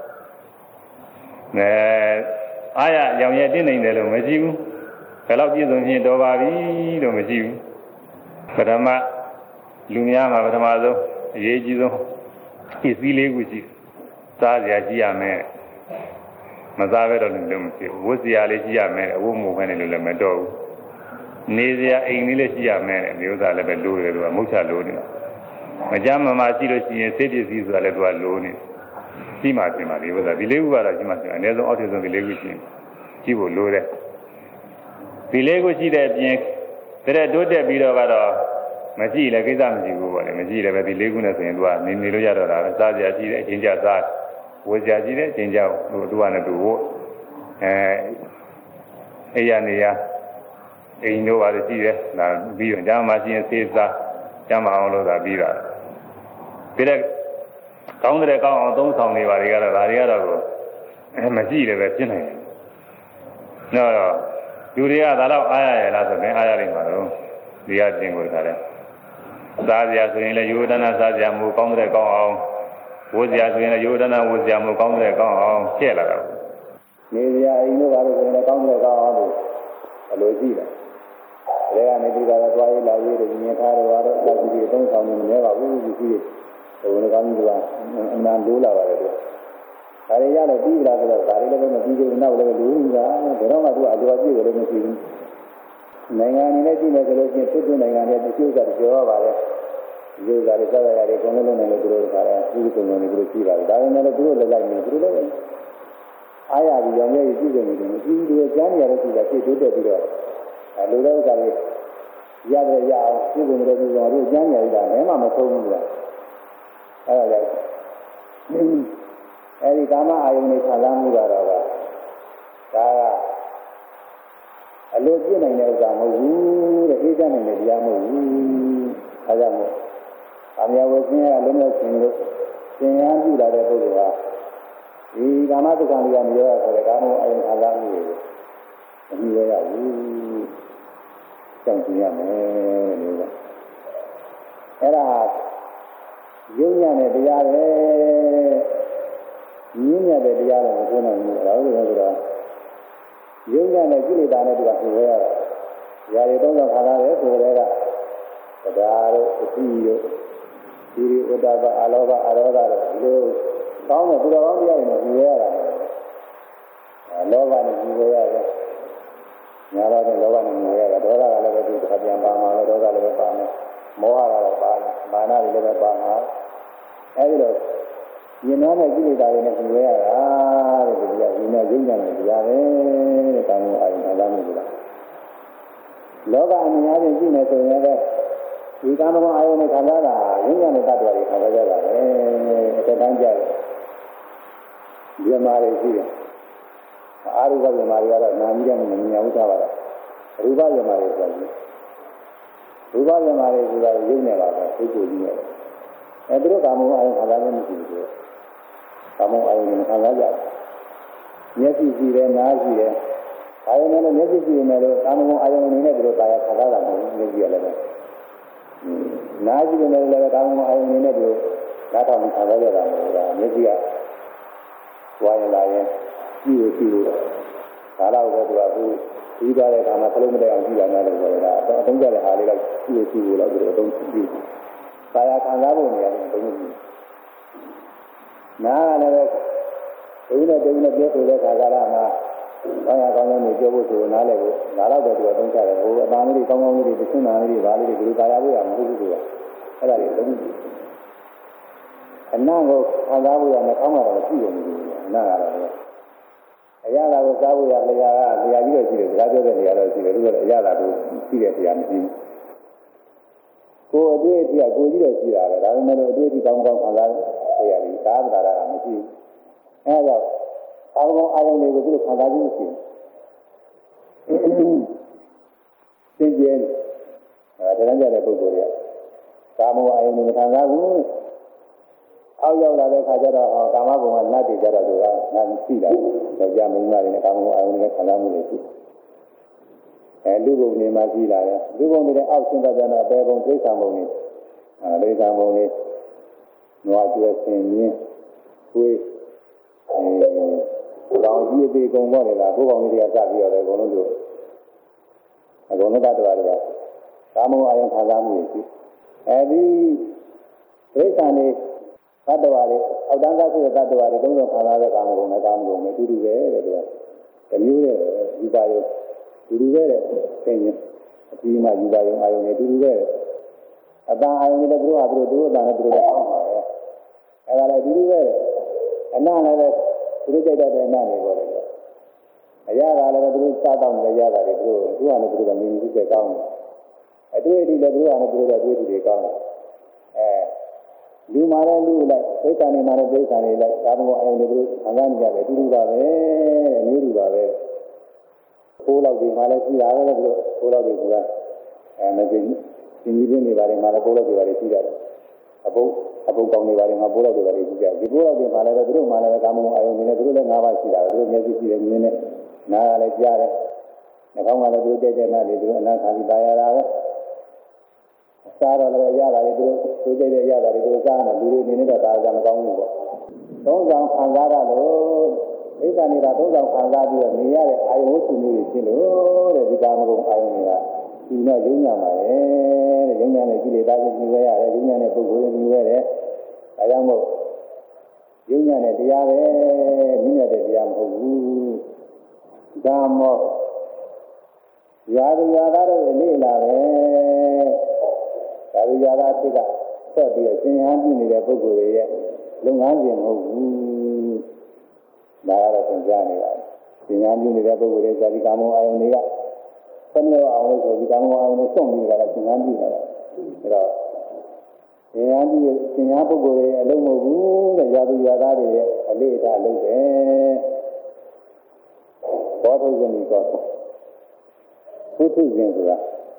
အားရရောင်ရဲတင်းနေတယ်လို့မရှိဘူးဘယ်လောက်ပြည့်စုံခြင်းတော်ပါပြီလို့မရှိဘူးပထမလူများမှာပထမဆုံးအရေးကြီးဆုံးပစ္စည်းလေးခုရှိစားစရာရှိရမယ်မစားဘဲတော့လည်းမရှိဘူးဝတ်စရာလေးရှိရမယ်အဝတ်မို့ပဲနေလို့လည်းမတော်ဘူးနေစရာအိမ်လေးလည်းရှိရမယ်မျိုးသားလည်းပဲလိုတယ်သူကမုတ်ချလိုနေတာမကြမ်းမမာရှိလို့ရှိရင်စိတ်ပစ္စည်းဆိုတာလည်းသူကလိုနေရှိမှပြင်ပါလေဥစ္စာဒီလေးခုကတော့ရှိမှပြင်အနည်းဆုံးအောက်ထစ်ဆုံးဒီလေးခုရှိရင်ကြည့်ဖို့လိုတယ်ဒီလေးခုရှိတဲ့အပြင်တဲ့တိုးတက်ပြီးတော့ကတော့မကြည့်လည်းကိစ္စမရှိဘူးပေါ့လေမကြည့်လည်းပဲဒီလေးခုနဲ့ဆိုရင်သူကနေလို့ရတော့တာပဲစားကြရှိတဲ့အချင်းကြစားဝေကြရှိတဲ့အချင်းကြသူကလည်းသူဝအိယာနေရအိမ်တို့ပါလို့ရှိတယ်ဒါပြီးတော့ဂျာမရှိရင်သေစားဂျာမအောင်လို့သာပြီးတာပြီးတဲ့ကောင်းတဲ့ကောင်းအောင်သုံးဆောင်နေပါလေကတော့ဒါတွေကတော့မရှိတယ်ပဲဖြစ်နေတယ်။နော်လူတွေကဒါတော့အားရရလားဆိုရင်အားရနေမှာတော့ဒီအချင်းကိုတခါလဲစားစရာဆိုရင်လည်းယောဒနာစားစရာမျိုးကောင်းတဲ့ကောင်းအောင်ဝတ်စရာဆိုရင်လည်းယောဒနာဝတ်စရာမျိုးကောင်းတဲ့ကောင်းအောင်ဖြည့်လာတော့နေစရာအိမ်တို့ဘာလို့ဆိုရင်လည်းကောင်းတဲ့ကောင်းအောင်လို့အလိုရှိတယ်။ဒါကနေဒီကတော့သွားရေးလာရေးတွေမြင်ထားတော့တော့အကြည့်အသုံးဆောင်နေနေပါဘူးဒီကြီးဟိုကောင်းကြီးကအမှန်လိုးလာပါတယ်သူဒါတွေရတော့ပြီးလာဆိုတော့ဒါတွေလည်းမပြီးသေးဘူးနောက်လည်းလိုးနေတာဘယ်တော့မှသူအလိုအပြည့်ကိုလည်းမရှိဘူးနိုင်ငံအနေနဲ့ကြည့်မယ်ဆိုလို့ရှိရင်သူ့နိုင်ငံရဲ့ဒီကျိုးစားတွေပြောပါတယ်ဒီကျိုးစားတွေဆက်ရရတယ်အကုန်လုံးနဲ့လည်းသူတို့ကလည်းဒီကုံကုံတွေသူတို့ကြည့်ပါတယ်ဒါပေမဲ့လည်းသူတို့လည်းလိုက်နေသူတို့လည်းအားရပြီးရောင်ရဲ့ကြည့်နေတယ်ဒီလိုကျမ်းရတဲ့ကြည့်တာဖြစ်တိုးတက်ပြီးတော့လူတဲ့ဥစ္စာတွေရတယ်ရအောင်ပြုကုန်တယ်ပြုကုန်တို့ကျမ်းရည်တာလည်းမဆုံးဘူးလားအဲ့ဒါကြောင့်အဲဒီကာမအာယုန်တွေခံစားမှုကတော့ဒါကအလိုပြည့်နိုင်တဲ့ဥစ္စာမဟုတ်ဘူးတဲ့အေးချမ်းနိုင်တဲ့တရားမဟုတ်ဘူးအဲဒါကြောင့်မို့ကာမဝေခြင်းကလုံးဝရှင်လို့သင်ရပြုလာတဲ့ပုဂ္ဂိုလ်ဟာဒီကာမတုခံလေးကနေရောဆိုတဲ့ကာမအာယုန်ခံစားမှုတွေမမြင်ရဘူးကြောင့်ကြည့်ရမယ်လို့ကအဲ့ဒါရုပ်ညာနဲ့တရားပဲမြင်ရတဲ့တရားလည်းမပြောနိုင်ဘူး။ဒါလို့ဆိုတော့ရုပ်ညာနဲ့ကိလေသာနဲ့တူတာဆိုရတာ။ຢာတွေသုံးဆောင်ခါလာတယ်ဆိုတဲ့ကတရားတို့အတိတို့ဒီဥဒ္ဒဘအလောဘအရောဓတို့ဒီလိုကောင်းတဲ့သူတော်ကောင်းတရားတွေနဲ့မြင်ရတာ။လောဘနဲ့မြင်ရတယ်။ညာဘနဲ့လောဘနဲ့မြင်ရတာဒေါသကလည်းပဲဒီတစ်ခါပြန်ပါမှာလည်းဒေါသလည်းပဲပါမယ်။မောဟကတော့ပါမယ်။မာနတွေလည်းပဲပါမှာ။အဲဒီတော့ဉာဏ်နဲ့ကိလေသာတွေနဲ့မြင်ရတာတဲ့ဒီကဉာဏ်နဲ့ရုပ်ညာနဲ့တရားပဲတဲ့ကာမအာယုန်ခံစားမှုကလောကအမြင်အချင်းကြည့်နေဆိုရင်လည်းဒီကာမဂုဏ်အာယုန်နဲ့ခံစားတာရင်းရတဲ့တ attva တွေခံစားကြတာပဲအတတန်းကြတယ်ဒီမှာတွေရှိတယ်အာရုပယမာတွေကတော့နာမည်နဲ့မမြင်ဘူးသားပါတော့ရူပယမာတွေဆိုရင်ရူပယမာတွေဆိုတာရုပ်နဲ့ပါပဲသိကိုကြီးနဲ့သူတို့ကာမဂုဏ်အာယုန်ခံစားလို့မရှိဘူးသူကာမဂုဏ်အာယုန်နဲ့ခံစားကြတယ်မျက်စိရှိတယ်နားရှိတယ်အာယုန်နဲ့မျက်စိရှိနေတယ်ကာမဂုဏ်အာယုန်အနေနဲ့သူတို့တာယာခံစားတာမဟုတ်ဘူးမျက်စိရလည်းပဲနားရှိနေတယ်လည်းကာမဂုဏ်အာယုန်အနေနဲ့သူနားထောင်ခံစားကြတာမဟုတ်ဘူးမျက်စိကဝါရင်လာရင်ကြည့်လို့ဒါတော့ပဲသူကပြီးသွားတဲ့အခါမှာခလုံးမတက်အောင်ကြည့်ရမယ်လို့ပြောတာအသုံးကြတဲ့အားလေးတော့ကြည့်လို့သူတို့အသုံးကြည့်ပါရခံစားဖို့နေရာအသုံးကြည့်နားကလည်းဘုရားတုံးနဲ့ပြောဆိုတဲ့ခါကလာမှာဘာသာကောင်းကောင်းနဲ့ပြောဖို့ဆိုနားလည်းကိုဒါတော့ပဲသူအသုံးချတယ်ဟိုအပန်းလေးကောင်းကောင်းလေးတွေသင်္နာလေးတွေဘာလေးတွေဒီပါရဖို့ရမဟုတ်ဘူးသူကအဲ့ဒါတွေအသုံးကြည့်အနံ့ကိုခံစားဖို့ရနှာခေါင်းကတော့မရှိဘူးအနံ့ကတော့အရာလာကိုစားဖို့ရနေရာကနေရာကြီးတော့ရှိတယ်စကားပြောတဲ့နေရာတော့ရှိတယ်သူကအရာလာကိုရှိတဲ့နေရာမရှိဘူးကိုယ်အတွေ့အထိကကိုကြီးတော့ရှိတာပဲဒါပေမဲ့အတွေ့အထိကောင်းကောင်းခံစားဖို့ရတယ်သာသနာကမရှိဘူးအဲဒါကြောင့်အာရုံအာရုံတွေကိုသူတို့ခံစားခြင်းမရှိဘူးသင်ကျဲဒါတန်းကြတဲ့ပုဂ္ဂိုလ်တွေကကာမဂုဏ်အာရုံတွေမခံစားဘူးအောက်ရောက်လာတဲ့ခါကျတော့ကာမဂုဏ်ကနတ်တွေကြတော့သူကနတ်ရှိတာတော့ကြာမင်းသားတွေနဲ့ကာမဂုဏ်အာရုံတွေခံစားမှုတွေရှိလူဘုံတွေမှာရှိလာတယ်လူဘုံတွေအောက်ဆင်းသွားတဲ့အပေပုံသိက္ခာဘုံတွေသိက္ခာဘုံတွေနွားကျွဲဆင်းရင်းကိုယ်လောင်ကြီးအသေးကုန်ပေါ်နေတာဘုကောင်ကြီးတွေကစပြီးတော့အကုန်လုံးတို့အကုန်လုံးတ attva တွေကကာမဂုဏ်အာရုံခံစားမှုတွေရှိအဲဒီသိက္ခာနေတ attva တွေအောက်တန်းသားရှိတဲ့တ attva တွေသုံးဆောင်ခံစားတဲ့ကာမဂုဏ်နဲ့ကာမဂုဏ်နဲ့တူတူပဲတဲ့သူကတမျိုးတဲ့ဒီပါယုတူတူပဲတဲ့သင်ရင်အပြီးမှဒီပါယုအာယုနဲ့တူတူပဲအတန်အာယုနဲ့သူတို့ဟာသူတို့အတန်နဲ့သူတို့အောင်းပါပဲအဲဒါလည်းတူတူပဲအနလည်းပဲသူတို့ကြိုက်တဲ့အနနေပေါ်တယ်အရာကလည်းသူတို့စားတော့လည်းရတာတွေသူတို့ကလည်းသူတို့ကမြင်ကြည့်တဲ့ကောင်းတယ်အတွေ့အထိလည်းသူတို့ကလည်းသူတို့ကအတွေ့အထိတွေကောင်းတယ်လူမာလည်းလူလိုက်သိက္ခာနေမှာလည်းသိက္ခာနေလိုက်ဒါမှမဟုတ်အယုံတွေသူတို့ခံစားနေကြတယ်အတူတူပါပဲတဲ့မျိုးတူပါပဲခိုးလောက်ဒီမှာလည်းရှိတာပဲလို့သူတို့ခိုးလောက်ဒီကမသိဘူးဒီနည်းပြနေပါတယ်မှာလည်းခိုးလောက်တွေပါတယ်ရှိတယ်အပုတ်ကောင်းနေပါတယ်မှာခိုးလောက်တွေပါတယ်ရှိတယ်ဒီခိုးလောက်တွေမှာလည်းသူတို့မှာလည်းကာမဂုဏ်အာယုန်တွေနဲ့သူတို့လည်း၅ပါးရှိတာသူတို့မျက်စိရှိတယ်မြင်တယ်နားကလည်းကြားတယ်နှာခေါင်းကလည်းသူတို့ကြိုက်တဲ့နားတွေသူတို့အနာခံပြီးပါရတာပဲစားတော့လည်းရတာတွေသူတို့ကြိုက်တဲ့ရတာတွေသူတို့စားတယ်လူတွေနေနေတော့ဒါကမကောင်းဘူးပေါ့သုံးဆောင်ခံစားရလို့ဣဒ္ဓနေတာသုံးဆောင်ခံစားပြီးတော့နေရတဲ့အာယုဝတ္ထုမျိုးတွေဖြစ်လို့တဲ့ဒီကာမဂုဏ်အာယုတွေကဒီတော့ယုံညာပါလေတဲ့ယုံညာနဲ့ကြည့်လေသားကိုမြင်ရရတယ်ယုံညာနဲ့ပုဂ္ဂိုလ်ကိုမြင်ရတယ်ဒါကြောင့်မို့ယုံညာနဲ့တရားပဲမြင်ရတဲ့တရားမဟုတ်ဘူးဒါမောရာဇဝသားတို့လေ့လာပဲရာဇဝသားတိကဆက်ပြီးတော့သင်္ဟန်းပြနေတဲ့ပုဂ္ဂိုလ်တွေရဲ့လုပ်ငန်းစဉ်မဟုတ်ဘူးဒါကတော့သင်ကြားနေပါတယ်သင်္ဟန်းပြနေတဲ့ပုဂ္ဂိုလ်တွေဇာတိကာမဂုဏ်အာယုန်တွေကဆက်မြောက်အောင်လို့ဆိုဒီကာမဂုဏ်အာယုန်တွေစွန့်ပြီးကြတာသင်္ဟန်းပြနေတာအဲတော့သင်္ဟန်းပုဂ္ဂိုလ်တွေအလုံးမဟုတ်ဘူးတဲ့ရာဇဝသားတွေရဲ့အလေးအထားလုပ်တယ်ဘောဓုဇနီကောပုထုဇဉ်ဆိုတာ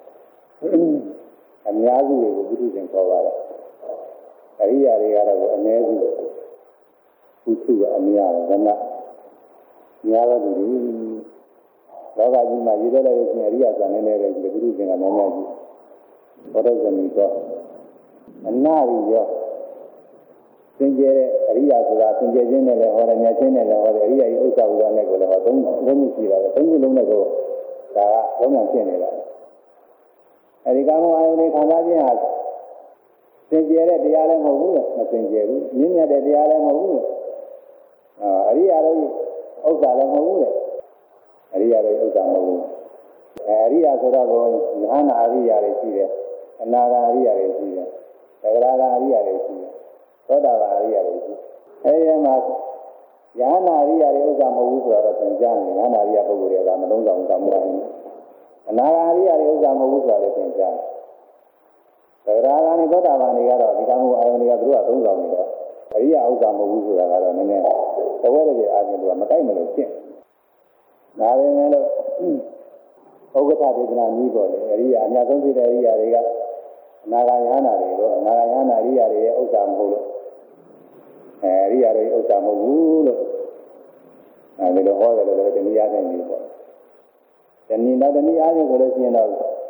အများစုတွေကိုပုထုဇဉ်ခေါ်ပါတယ်အရိယာတွေကတော့အနည်းစုပုထုကအများဓမ္မများတော့ဒီလောကကြီးမှာရည်ရတဲ့ရှင်အရိယာဆိုနေနေပဲဒီပုထုဇဉ်ကများများကြီးဘောဓုဇနီကောအနာရိယောသင်ကျဲတဲ့အရိယာဆိုတာသင်ကျဲခြင်းနဲ့လည်းဟောတယ်မြတ်ခြင်းနဲ့လည်းဟောတယ်အရိယာကြီးဥစ္စာဥဒ္ဒနဲ့ကိုလည်းဟောသုံးခုရှိပါတယ်သုံးခုလုံးနဲ့ကိုဒါကလုံးဝရှင်းနေတာအဲဒီကာမဂုဏ်အာယုန်တွေခံစားခြင်းဟာသင်ကျဲတဲ့တရားလည်းမဟုတ်ဘူးလေမသင်ကျဲဘူးမြင့်မြတ်တဲ့တရားလည်းမဟုတ်ဘူးလေအရိယာတို့ဥစ္စာလည်းမဟုတ်ဘူးလေအရိယာတို့ဥစ္စာမဟုတ်ဘူးအရိယာဆိုတော့ယဟနာအရိယာတွေရှိတယ်အနာဂါအရိယာတွေရှိတယ်သဂရာဂအရိယာတွေရှိတယ်သောတာပန်အရိယာတွေရှိအဲဒီမှာယဟနာအရိယာတွေဥစ္စာမဟုတ်ဘူးဆိုတော့သင်ကြားနေယဟနာအရိယာပုဂ္ဂိုလ်တွေကမလုံးဆောင်ကောင်းပါဘူးအနာဂါအရိယာတွေဥစ္စာမဟုတ်ဘူးဆိုတော့သင်ကြားသဂနေသောတာပန်တွေကတော့ဒီကံကိုအာယုန်တွေကသူတို့ကသုံးဆောင်နေတော့အရိယာဥစ္စာမဟုတ်ဘူးဆိုတာကတော့နည်းနည်းသဘောတည်းအားဖြင့်သူကမတိုက်မလို့ရှင်းဒါပဲလေလို့ဥက္ကဋ္ဌဒေသနာကြီးပေါ်လေအရိယာအများဆုံးဖြစ်တဲ့အရိယာတွေကအနာဂါယဟနာတွေတော့အနာဂါယဟနာအရိယာတွေရဲ့ဥစ္စာမဟုတ်လို့အရိယာတွေဥစ္စာမဟုတ်ဘူးလို့အဲဒီလိုဟောတယ်လို့လည်းတနည်းအားဖြင့်ပြီးပေါ့တနည်းတော့တနည်းအားဖြင့်ဆိုလို့ရှိရင်တော့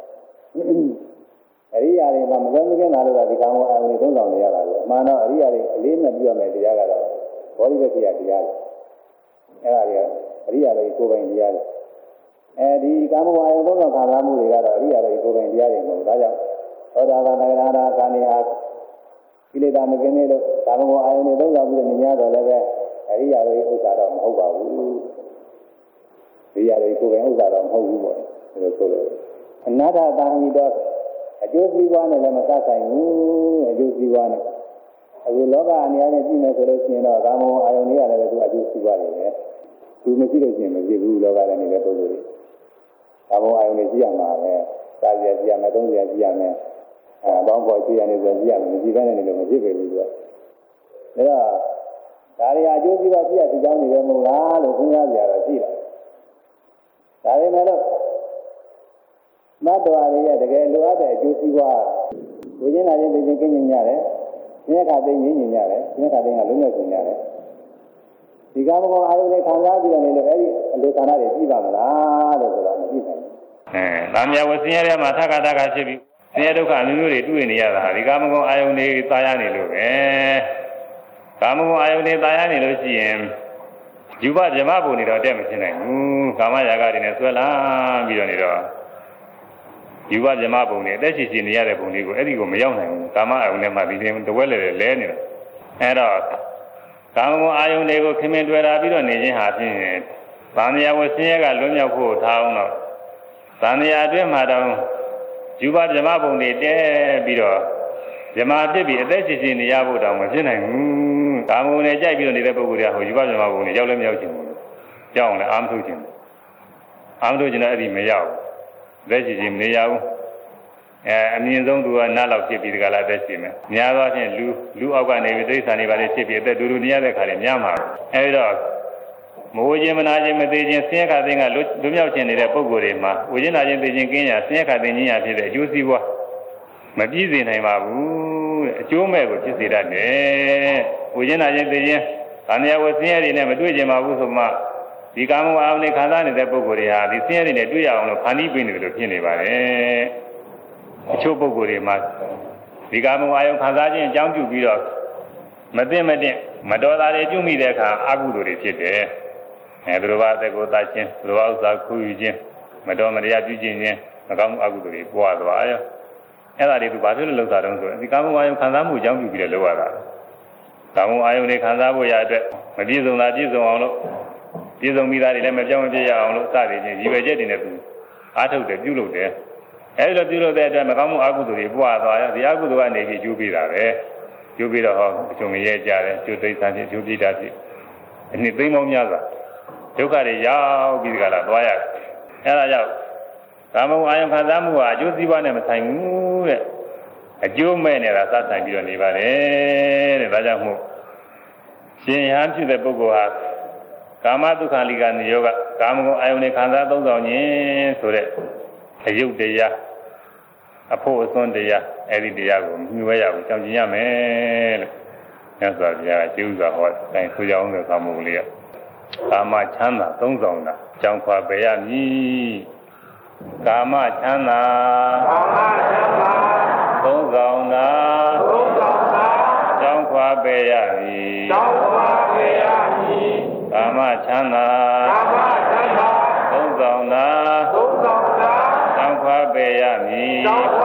အရိယာတွေမှာမကဲမကဲလာလို့ဒီကောင်အာရုံတွေသုံးဆောင်နေရတာလေအမှန်တော့အရိယာတွေအလေးနဲ့ပြုရမယ်တရားကတော့ဘောဓိဝိပ္ပယတရားလေအဲ့ဒါတွေအရိယာတွေကိုယ်ပိုင်တရားလေဒီကာမဂုဏ်အာယုသုံးဆောင်ခံစားမှုတွေကတော့အရိယာတွေကိုယ်ပိုင်တရားတွေမဟုတ်ဘူးဒါကြောင့်သောတာပန်သဂရဏကာနိဟာကိလေသာမကင်းသေးလို့ကာမဂုဏ်အာယုတွေသုံးဆောင်ပြီးနေရတော့လည်းပဲအရိယာတွေဥစ္စာတော့မဟုတ်ပါဘူးအရိယာတွေကိုယ်ပိုင်ဥစ္စာတော့မဟုတ်ဘူးပေါ့ဒါလိုဆိုလို့အနာထတာဟိတော့အကျိုးစီးပွားနဲ့လည်းမသက်ဆိုင်ဘူးအကျိုးစီးပွားနဲ့အခုလောကအနေနဲ့ကြည့်မယ်ဆိုလို့ရှိရင်တော့ကာမဂုဏ်အာယုန်တွေကလည်းသူအကျိုးစီးပွားတွေပဲသူမရှိလို့ရှိရင်မဖြစ်ဘူးလောကထဲနေတဲ့ပုဂ္ဂိုလ်တွေကာမဂုဏ်အာယုန်တွေကြည့်ရမှာပဲစားရကြည့်ရမယ်သုံးရကြည့်ရမယ်ဘောင်းပေါ်ကြည့်ရနေဆိုကြည့်ရမယ်မကြည့်ဘဲနဲ့လည်းမဖြစ်ပေဘူးသူကဒါတော့ဒါတွေအကျိုးစီးပွားဖြစ်ရဒီကြောင်းတွေပဲမဟုတ်လားလို့စဉ်းစားကြရတော့ရှိတယ်ဒါပေမဲ့လို့မတ်တော်ရရဲ့တကယ်လိုအပ်တဲ့အကျိုးစီးပွားဝိညာဉ်နာခြင်းသိခြင်းကင်းကျင်ရတယ်။ဉာဏ်ခါသိငြိမ်းကျင်ရတယ်။ဉာဏ်ခါသိကလုံးဝကျင်ရတယ်။ဒီကာမဂုဏ်အာယုန်နဲ့ခံစားပြီးတော့နေလို့အဲ့ဒီအလိုဌာနတွေပြည်ပါမလားလို့ဆိုတာမပြည်နိုင်ဘူး။ဗာမြဝဆင်းရဲထဲမှာသက္ကတကဖြစ်ပြီးဆင်းရဲဒုက္ခအမျိုးမျိုးတွေတွေ့နေရတာဒီကာမဂုဏ်အာယုန်တွေသာယာနေလို့ပဲ။ကာမဂုဏ်အာယုန်တွေသာယာနေလို့ရှိရင်ယူပဇမဘုံတွေတော့တက်မဖြစ်နိုင်ဘူး။ကာမရာဂတွေနဲ့ဆွဲလာပြီးတော့နေတော့ယူဝဇမဘုံနဲ့အသက်ရှင်နေရတဲ့ဘုံလေးကိုအဲ့ဒီကိုမရောက်နိုင်ဘူးကာမအာယုန်နဲ့မှဒီတင်တဝက်လဲနေတာအဲ့တော့ကာမဂုဏ်အာယုန်တွေကိုခင်မင်တွေ့တာပြီးတော့နေခြင်းဟာဖြင့်သံဃာဝဆင်းရဲကလွတ်မြောက်ဖို့ထားအောင်တော့သံဃာအတွင်းမှာတော့ယူဝဇမဘုံတွေတဲပြီးတော့ဇမဖြစ်ပြီးအသက်ရှင်နေရဖို့တောင်မဖြစ်နိုင်ဘူးကာမဂုဏ်နဲ့ကြိုက်ပြီးတော့နေတဲ့ပုဂ္ဂိုလ်တွေကဟိုယူဝဇမဘုံတွေရောက်လည်းမရောက်ချင်ဘူးကြောက်အောင်လည်းအာမထုတ်ချင်အာမထုတ်ချင်တော့အဲ့ဒီမရောက်လက်ရှိချင်းမနေရဘူးအမြင့်ဆုံးသူကနားလောက်ဖြစ်ပြီးဒီကလာသက်ရှိမယ်များသောအားဖြင့်လူအောက်ကနေပြီးတိရစ္ဆာန်တွေပါလေဖြစ်ပြီးအသက်တူတူနေရတဲ့ခါတွေများမှာအဲဒီတော့မဝခြင်းမနာခြင်းမသေးခြင်းဆင်းရဲခါသိမ်းကလွမြောက်ခြင်းနေတဲ့ပုံကိုယ်တွေမှာဝခြင်းနာခြင်းသိခြင်းကင်းရဆင်းရဲခါသိမ်းခြင်းရဖြစ်တဲ့အကျိုးစီးပွားမပြည့်စုံနိုင်ပါဘူးအကျိုးမဲ့ကိုဖြစ်စေတတ်တယ်ဝခြင်းနာခြင်းသိခြင်းသံဃာဝဆင်းရဲတွေနဲ့မတွေ့ကြပါဘူးဆိုမှဒီကာမဂုဏ်အာယုန်နဲ့ခံစားနေတဲ့ပုဂ္ဂိုလ်တွေဟာဒီဆင်းရဲတွေနဲ့တွေ့ရအောင်လို့ဖန်တီးပေးနေတယ်လို့ဖြစ်နေပါတယ်အချို့ပုဂ္ဂိုလ်တွေမှာဒီကာမဂုဏ်အာယုန်ခံစားခြင်းအကြောင်းပြုပြီးတော့မသိမတင်မတော်တာတွေပြုမိတဲ့အခါအကုသိုလ်တွေဖြစ်တယ်သူတို့ဘာအသက်ကိုသတ်ခြင်းသူတို့ဘာဥစ္စာခိုးယူခြင်းမတော်မတရားပြုခြင်းမကောင်းမှုအကုသိုလ်တွေပွားသွားရောအဲ့ဒါတွေသူဘာဖြစ်လို့လုပ်တာတုံးဆိုဒီကာမဂုဏ်အာယုန်ခံစားမှုအကြောင်းပြုပြီးတော့လုပ်ရတာကာမဂုဏ်အာယုန်တွေခံစားဖို့ရအတွက်မပြည့်စုံတာပြည့်စုံအောင်လို့ပြည့်စုံပြီးသားတွေလည်းမပြောင်းမပြည့်ရအောင်လို့စသည်ချင်းရည်ရွယ်ချက်တွေနဲ့သူအားထုတ်တယ်ပြုလုပ်တယ်အဲဒီလိုပြုလုပ်တဲ့အတွက်မကောင်းမှုအကုသိုလ်တွေပွားသွားရောဒီအကုသိုလ်ကနေပြီးကျိုးပေးတာပဲကျိုးပေးတော့ဟောအကျုံရဲကြတယ်ကျိုးသိမ်းတဲ့ကျိုးပြတာဖြစ်အနှစ်သိမ်းပေါင်းများစွာဒုက္ခတွေရောက်ပြီးဒီကလာသွားရတယ်အဲဒါကြောင့်ကာမဂုဏ်အာယုံခံစားမှုဟာအကျိုးစီးပွားနဲ့မဆိုင်ဘူးတဲ့အကျိုးမဲ့နေတာစဆိုင်ပြီးတော့နေပါတယ်တဲ့ဒါကြောင့်မို့ရှင်ဟန်ဖြစ်တဲ့ပုဂ္ဂိုလ်ဟာကာမဒုက္ခလိကနိယောဂကာမဂုဏ်အာယုန်နဲ့ခံစားသုံးဆောင်ခြင်းဆိုတဲ့အယုတ်တရားအဖို့အစွန်းတရားအဲ့ဒီတရားကိုမြှဝဲရအောင်ကြောင်ကျင်ရမယ်လို့မြတ်စွာဘုရားကကျေးဇူးတော်ဟောတိုင်းဆိုကြအောင်လို့ကာမဂုဏ်လေးကကာမချမ်းသာသုံးဆောင်တာကြောင်ခွာပေရမည်ကာမချမ်းသာသုံးဆောင်တာကြောင်ခွာပေရမည်ကာမချမ်းသာသုံးဆောင်တာကြောင်ခွာပေရမည်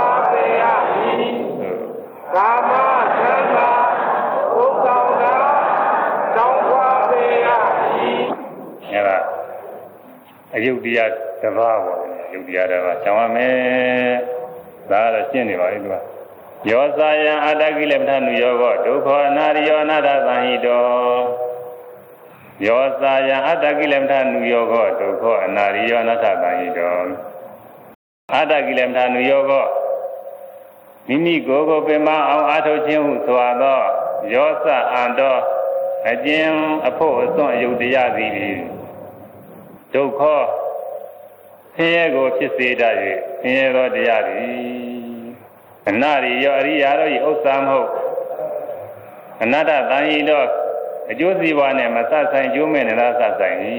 ကာမချမ်းသာသုံးဆောင်တာကြောင်ခွာပေရမည်အဲ့ဒါအယုတ်တရားတစ်ပါးပေါ့အယုတ်တရားတစ်ပါးရှောင်ရမယ်ဒါကတော့ရှင်းနေပါပြီသူကယောစာယံအတ္တကိလေသာနုယောဂဒုက္ခအနာရိယောအနာတ္တသံဟိတောယောစာယံအတ္တကိလေသာနုယောဂဒုက္ခအနာရိယောအနာတ္တသံဟိတောအတ္တကိလေသာနုယောဂမိမိကိုယ်ကိုပင်မအောင်အားထုတ်ခြင်းဟုဆိုသောရောစအံတော်အကျဉ်အဖို့အစွန့်အယုတ်တရားသည်ဒုက္ခဆင်းရဲကိုဖြစ်စေတတ်၍ဆင်းရဲသောတရားသည်အနရိယောအရိယာတို့၏ဥစ္စာမဟုတ်အနတ္တတန်ဤသောအကျိုးစီးပွားနဲ့မဆဆိုင်ကျိုးမဲ့နဲ့သာဆဆိုင်၏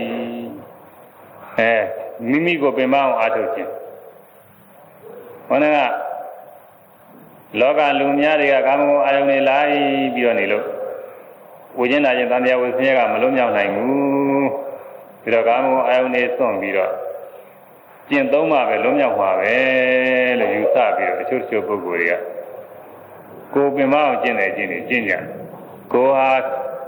မိမိကိုပင်မအောင်အားထုတ်ခြင်းဟောကလောကလူများတွေကကာမဂုဏ်အာယုန်တွေလိုက်ပြီးတော့နေလို့ဝိညာဉ်သားချင်းတန်တရားဝဆင်းရဲကမလုံးမြောက်နိုင်ဘူးပြီးတော့ကာမဂုဏ်အာယုန်တွေစွန့်ပြီးတော့ကျင့်သုံးမှပဲလုံးမြောက်မှာပဲလို့ယူဆပြီးတော့တချို့ပုဂ္ဂိုလ်တွေကကိုယ်ပင်မအောင်ကျင့်တယ်ကျင့်ကြကိုယ်ဟာ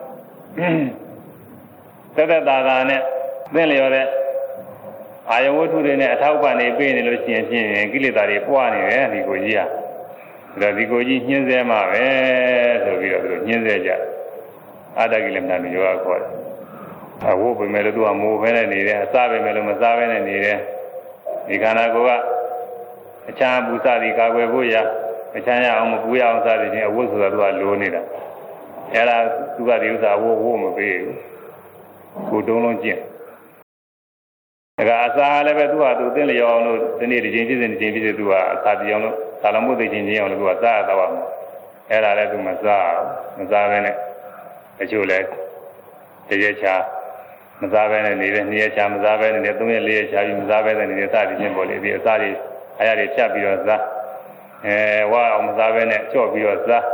သက်သာသာနဲ့သင်လျော်တဲ့အာယဝတ္ထုတွေနဲ့အထောက်ပံ့နေပေးနေလို့ရှိရင်ဖြင့်ကိလေသာတွေပွားနေတယ်ဒီကိုကြီးဟာဒါဒီကိုကြီးညှင်းဆဲမှပဲဆိုပြီးတော့သူညှင်းဆဲကြအာတကိလေသာမျိုးရောခေါ်တယ်အဝတ်ပဲမဲ့လို့သူကမိုးပဲနဲ့နေတယ်အစားပဲမဲ့လို့မစားပဲနဲ့နေတယ်ဒီခန္ဓာကိုယ်ကအချမ်းပူစသည်ကာကွယ်ဖို့ရအချမ်းရအောင်မပူရအောင်စသည်ချင်းအဝတ်ဆိုတာသူကလိုနေတာအဲ့ဒါသူကဒီဥစ္စာဝတ်မပေးဘူးကိုတုံးလုံးကျင့်ဒါကအစာလည်းပဲသူကသူသိလျော်အောင်လို့ဒီနေ့ဒီချိန်ဖြစ်စဉ်ဒီချိန်ဖြစ်စဉ်သူကအစာပြောင်းလို့သာလမှုသိချင်းချင်းအောင်လို့သူကစားရတော့မှာအဲ့ဒါလည်းသူမစားပဲနဲ့အချို့လည်းတရချာမစားပဲနဲ့နေတယ်နှစ်ရက်ချာမစားပဲနဲ့သုံးရက်လေးရက်ချာပြီးမစားပဲနဲ့နေတယ်စသည်ချင်းပေါ်လေဒီအစာတွေအားရတွေဖြတ်ပြီးတော့စားဝါအောင်မစားပဲနဲ့ကြော့ပြီးတော့စား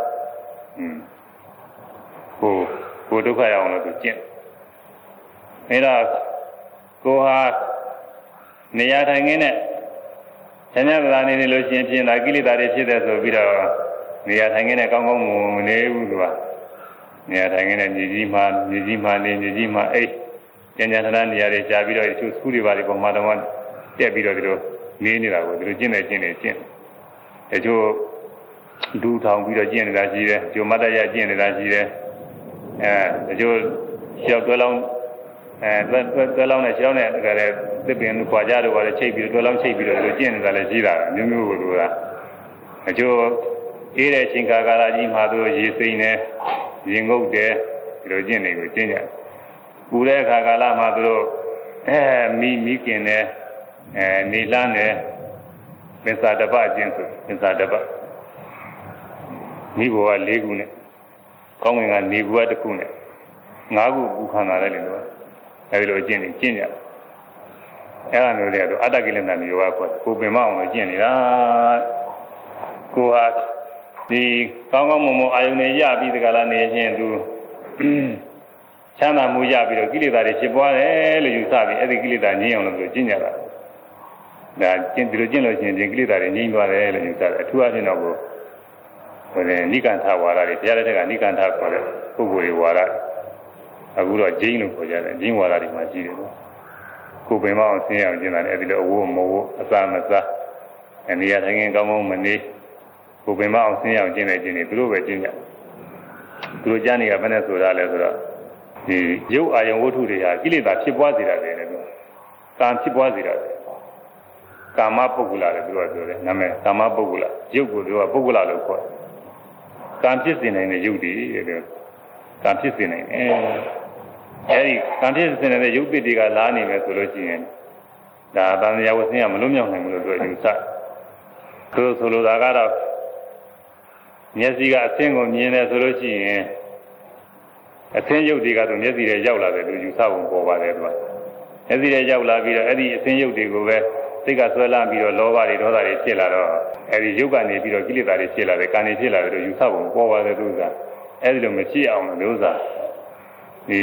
ကိုဒုက္ခရအောင်လို့သူကျင့်အဲ့ဒါကိုဟာနေရာထိုင်ခင်းနဲ့ဆင်းရဲတာနေလို့ရှိရင်ပြင်လာကိလေသာတွေဖြစ်တယ်ဆိုပြီးတော့နေရာထိုင်ခင်းနဲ့ကောင်းကောင်းမနေဘူးသူကနေရာထိုင်ခင်းနဲ့မြေကြီးမှနေမြေကြီးမှအိတ်ကျန်ကျန်ထထနေရာတွေကြာပြီးတော့သူစကူးတွေပါတွေပေါ်မှာတော့တက်ပြီးတော့ဒီလိုနေနေတာကိုဒီလိုကျင့်တချို့ဒူးထောင်ပြီးတော့ကျင့်နေတာရှိတယ်ကျိုးမတ်တရကျင့်နေတာရှိတယ်တချို့ရှောက်တွဲလောင်းတွဲလောင်းနဲ့ရှောင်းနဲ့တကယ်သစ်ပင်ခွာကြတော့ပါလေချိတ်ပြီးတွဲလောင်းချိတ်ပြီးတော့ဒီလိုကျင့်နေတာလည်းရှိတာမျိုးမျိုးကိုသူကတချို့အေးတဲ့ချိန်ကာလကြီးမှာသူရေစိမ့်နေရင်ငုတ်တယ်ဒီလိုကျင့်နေကိုကျင့်ကြပူတဲ့အခါကာလမှာသူတို့မိกินတယ်နေလန်းတယ်ပင်စာတပတ်ကျင့်ဆိုပင်စာတပတ်မိဘက၄ခုနဲ့ကောင်းဝင်ကနေဘွားတစ်ခုနဲ့၅ခုပူခံတာလည်းလို့အဲဒီလိုကျင့်ကြအဲ့ဒါမျိုးတွေကတော့အတ္တကိလေသာမျိုးကကိုပင်မအောင်လို့ကျင့်နေတာကိုဟာဒီကောင်းကောင်းမွန်မွန်အာယုန်နဲ့ရပြီးဒီကလာနေချင်းသူချမ်းသာမှုရပြီးတော့ကိလေသာတွေဖြစ်ပွားတယ်လို့ယူဆပြီးအဲ့ဒီကိလေသာငြိမ်းအောင်လို့ကျင့်ကြတာဒါကျင့်ဒီလိုကျင့်လို့ရှိရင်ကိလေသာတွေငြိမ်းသွားတယ်လို့ယူဆတယ်အထူးအဖြင့်တော့နိကန္ထဝါဒတွေဘုရားတဲ့ကနိကန္ထခေါ်တဲ့ပုဂ္ဂိုလ်တွေဝါဒအခုတော့ဂျိန်းလို့ခေါ်ကြတယ်ဂျိန်းဝါဒတွေမှာရှိတယ်ပေါ့ကိုယ်ပင်မအောင်ဆင်းရအောင်ကျင့်တာလည်းအဲဒီလိုအဝတ်မဝတ်အစာမစားအနေရထိုင်ရင်ကောင်းကောင်းမနေကိုယ်ပင်မအောင်ဆင်းရအောင်ကျင့်တယ်ကျင့်တယ်သူတို့ပဲကျင့်ကြသူတို့ကြားနေရဘယ်နဲ့ဆိုတာလဲဆိုတော့ဒီရုပ်အာယုံဝတ္ထုတွေဟာကိလေသာဖြစ်ပွားစေတာပဲလေသူကံဖြစ်ပွားစေတာပဲကာမပုဂ္ဂလလည်းသူကပြောတယ်နာမည်ကာမပုဂ္ဂလရုပ်ကိုသူကပုဂ္ဂလလို့ခေါ်တယ်ကံဖြစ်စေနိုင်တဲ့ရုပ်တွေတဲ့ကံဖြစ်စေနိုင်အဲဒီကံဖြစ်စေနိုင်တဲ့ရုပ်တွေကလာနေမယ်ဆိုလို့ရှိရင်ဒါတန်မြာဝဆင်းရမလွတ်မြောက်နိုင်ဘူးလို့ပြောယူဆဆိုလိုတာကတော့မျက်စိကအဆင်းကိုမြင်တယ်ဆိုလို့ရှိရင်အဆင်းရုပ်တွေကတော့မျက်စိထဲရောက်လာတယ်လို့ယူဆပုံပေါ်ပါတယ်သူကမျက်စိထဲရောက်လာပြီးတော့အဲ့ဒီအဆင်းရုပ်တွေကိုပဲစိတ်ကဆွဲလာပြီးတော့လောဘတွေဒေါသတွေဖြစ်လာတော့အဲဒီရုပ်ကနေပြီးတော့ကိလေသာတွေဖြစ်လာတယ်ကံတွေဖြစ်လာတယ်လို့ယူဆပုံပေါ်ပါတယ်သူကအဲဒီလိုမဖြစ်အောင်လို့ဥစ္စာဒီ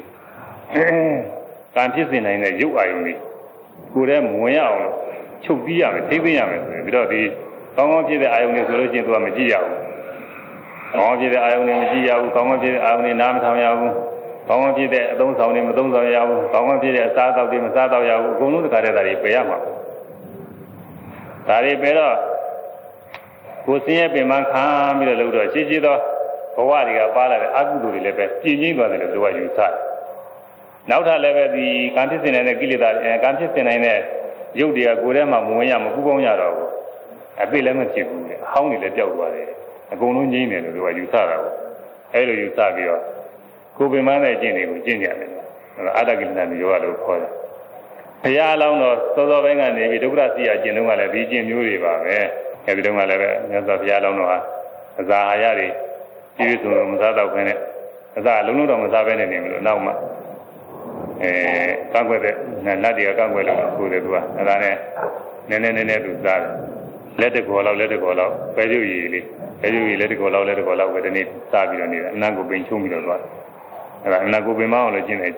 ကံဖြစ်စေနိုင်တဲ့ရုပ်အာယုန်တွေကိုယ်တည်းမဝင်ရအောင်ချုပ်ပြီးရမယ်ထိသိရမယ်ဆိုရင်ပြီးတော့ဒီကောင်းကောင်းဖြစ်တဲ့အာယုန်တွေဆိုလို့ရှိရင်သူကမကြည့်ရဘူးကောင်းကောင်းဖြစ်တဲ့အာယုန်တွေမကြည့်ရဘူးကောင်းကောင်းဖြစ်တဲ့အာယုန်တွေနားမထောင်ရဘူးကောင်းကောင်းဖြစ်တဲ့အသုံးဆောင်တွေမသုံးဆောင်ရဘူးကောင်းကောင်းဖြစ်တဲ့အစားအသောက်တွေမစားတော့ရဘူးအကုန်လုံးတခါတည်းဒါတွေပယ်ရမှာဒါတွေပယ်တော့ကိုယ်စင်းရဲ့ပင်မခံပြီးတော့လို့တော့ရှိရှိသောဘဝတွေကပါလာတဲ့အကုသိုလ်တွေလည်းပဲပြင်းကျင်းသွားတယ်လို့သူကယူဆတယ်နောက်ထပ်လည်းပဲဒီကံဖြစ်စေနိုင်တဲ့ကိလေသာကံဖြစ်စေနိုင်တဲ့ရုပ်တွေကကိုယ်ထဲမှာမဝင်ရမပူပေါင်းရတော့ဘူးအသိလည်းမဖြစ်ဘူးလေအဟောင်းတွေလည်းကြောက်သွားတယ်အကုန်လုံးငြိမ့်တယ်လို့သူကယူဆတာပေါ့အဲလိုယူဆပြီးတော့ကိုယ်ပင်မနဲ့ကျင့်တွေကိုကျင့်ကြတယ်အတ္တကိလနာမျိုးလို့ခေါ်တယ်ဘုရားအလောင်းတော်စောစောပိုင်းကနေပြီးဒုက္ခစီရကျင့်တော့ကလည်းဒီကျင့်မျိုးတွေပါပဲအဲဒီတော့ကလည်းပဲမြတ်စွာဘုရားအလောင်းတော်ဟာအစာအာဟာရတွေပြည့်စုံမစားတော့ခင်းနဲ့အစာလုံးလုံးတော့မစားဘဲနဲ့နေမလို့နောက်မှကန့်ွက်တဲ့နတ်တွေကကန့်ွက်လို့ဆိုတယ်သူကအဲဒါနဲ့နည်းနည်းသူစားတယ်လက်တကောလောက်ပဲကျုပ်ရည်လေးပဲကျုပ်ရည်လက်တကောလောက်ပဲဒီနေ့စားပြီးတော့နေတာအနာကိုပင်ချုံပြီးတော့သွားတယ်အဲဒါအနာကိုပင်မအောင်လို့ကျင့်တယ်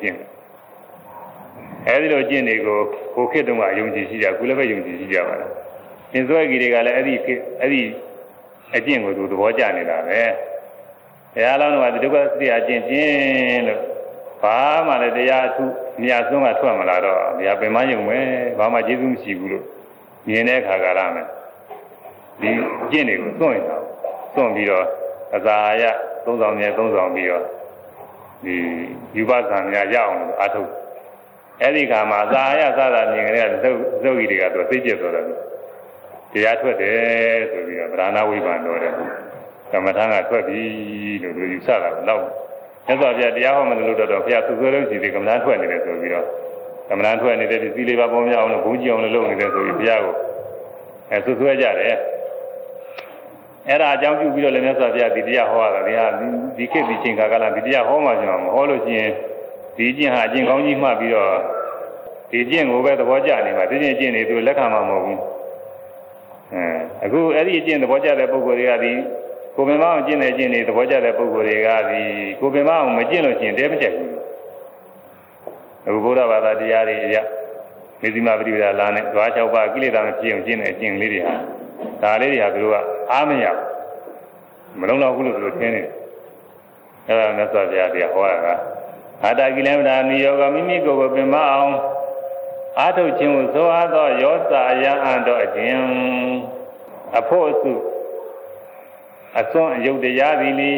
အဲဒီလိုကျင့်တွေကိုကိုခေတ္တမှာယုံကြည်ရှိကြကုလည်းပဲယုံကြည်ရှိကြပါလားသင်္ဆွဲကြီးတွေကလည်းအဲ့ဒီအကျင့်ကိုသူသဘောကျနေတာပဲဘုရားလောင်းတော်ကဒုက္ခစရိယာကျင့်လို့ဘာမှလည်းတရားအထုအများဆုံးကထွက်မလာတော့ဘုရားပင်မယုံမယ်ဘာမှကျေးဇူးမရှိဘူးလို့မြင်တဲ့အခါကလာမယ်ဒီကျင့်တွေကိုသွန့်ရင်တော့သွန့်ပြီးတော့အစာရသုံးဆောင်ပြီးတော့ဒီယူပသံများရအောင်လို့အထုအဲ့ဒီခါမှာအစာရစတာမြင်ကြတဲ့သုတ်ကြီးတွေကသူသိကျက်သွားတယ်တရားထွက်တယ်ဆိုပြီးတော့ဗราဏဝိပန္နောတဲ့ကမ္မထာကထွက်ပြီလို့သူယူဆတာတော့မြတ်စွာဘုရားတရားဟောမှလို့တော့ဘုရားသူဆွဲလို့ရှိသေးကမ္မထာထွက်နေတယ်ဆိုပြီးတော့ကမ္မထာထွက်နေတဲ့ဒီစီလေးပါပေါင်းများအောင်လို့ဘုန်းကြီးအောင်လို့လုပ်နေတယ်ဆိုပြီးဘုရားကိုသူဆွဲကြတယ်အဲ့ဒါအကြောင်းပြုပြီးတော့လည်းမြတ်စွာဘုရားဒီတရားဟောရတာဒီခေတ်ဒီချိန်ခါကလာဒီတရားဟောမှကျွန်တော်မဟောလို့ရှိရင်ဒီကျင့်ဟာအကျင့်ကောင်းကြီးမှပြီးတော့ဒီကျင့်ကိုပဲသဘောကျနေမှာဒီကျင့်နေသူလက်ခံမှာမဟုတ်ဘူးအခုအဲ့ဒီအကျင့်သဘောကျတဲ့ပုဂ္ဂိုလ်တွေကဒီကိုယ်ပင်မအောင်ကျင့်တဲ့ကျင့်နေသဘောကျတဲ့ပုဂ္ဂိုလ်တွေကဒီကိုယ်ပင်မအောင်မကျင့်လို့ရှိရင်တဲမချက်ဘူးအခုဘုရားဘာသာတရားတွေအရမေဇိမပရိပဒါလာနဲ့ဓဝါ6ပါးကိလေသာမဖြစ်အောင်ကျင့်တဲ့အကျင့်လေးတွေဟာဒါလေးတွေဟာသူတို့ကအားမရမလုံးတော့ဘူးလို့သူတို့ထင်နေတယ်အဲ့ဒါမြတ်စွာဘုရားတရားဟောတာကအတ္တကိလေသာနိယောဂမိမိကိုယ်ကိုပင်မအောင်အာထုတ်ခြင်းကိုသောအားသောယောစာအယံအံတော်အခြင်းအဖို့အစုအစွန်းအယုတ်တရားသည်လီ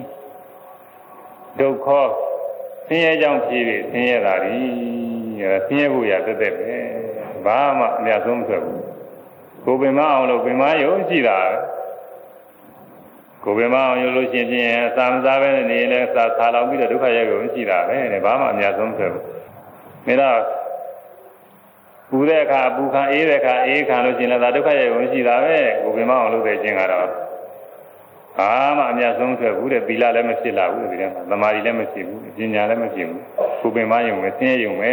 ဒုက္ခဆင်းရဲကြောင့်ဖြစ်ပြီးဆင်းရဲတာသည်ဆင်းရဲဖို့ရတသက်ပဲဘာမှအများဆုံးမထွက်ဘူးကိုယ်ပင်မအောင်လို့ပင်မယုံရှိတာကိုယ်ပင်မအောင်လို့ရှိရင်အစာမစားပဲနေရင်လည်းစာလောက်ပြီးတော့ဒုက္ခရောက်ကိုရှိတာပဲဘာမှအများဆုံးမထွက်ဘူးမင်းတော့ပူတဲ့အခါပူခံအေးတဲ့အခါအေးခံလို့ရှိရင်လည်းဒါဒုက္ခရောက်ကိုရှိတာပဲကိုယ်ပင်မအောင်လုပ်တဲ့ခြင်းကတော့ဘာမှအများဆုံးထွက်ဘူးတဲ့သီလလည်းမဖြစ်လာဘူးဒီထဲမှာသမာဓိလည်းမဖြစ်ဘူးပညာလည်းမဖြစ်ဘူးကိုယ်ပင်မယုံပဲဆင်းရဲယုံပဲ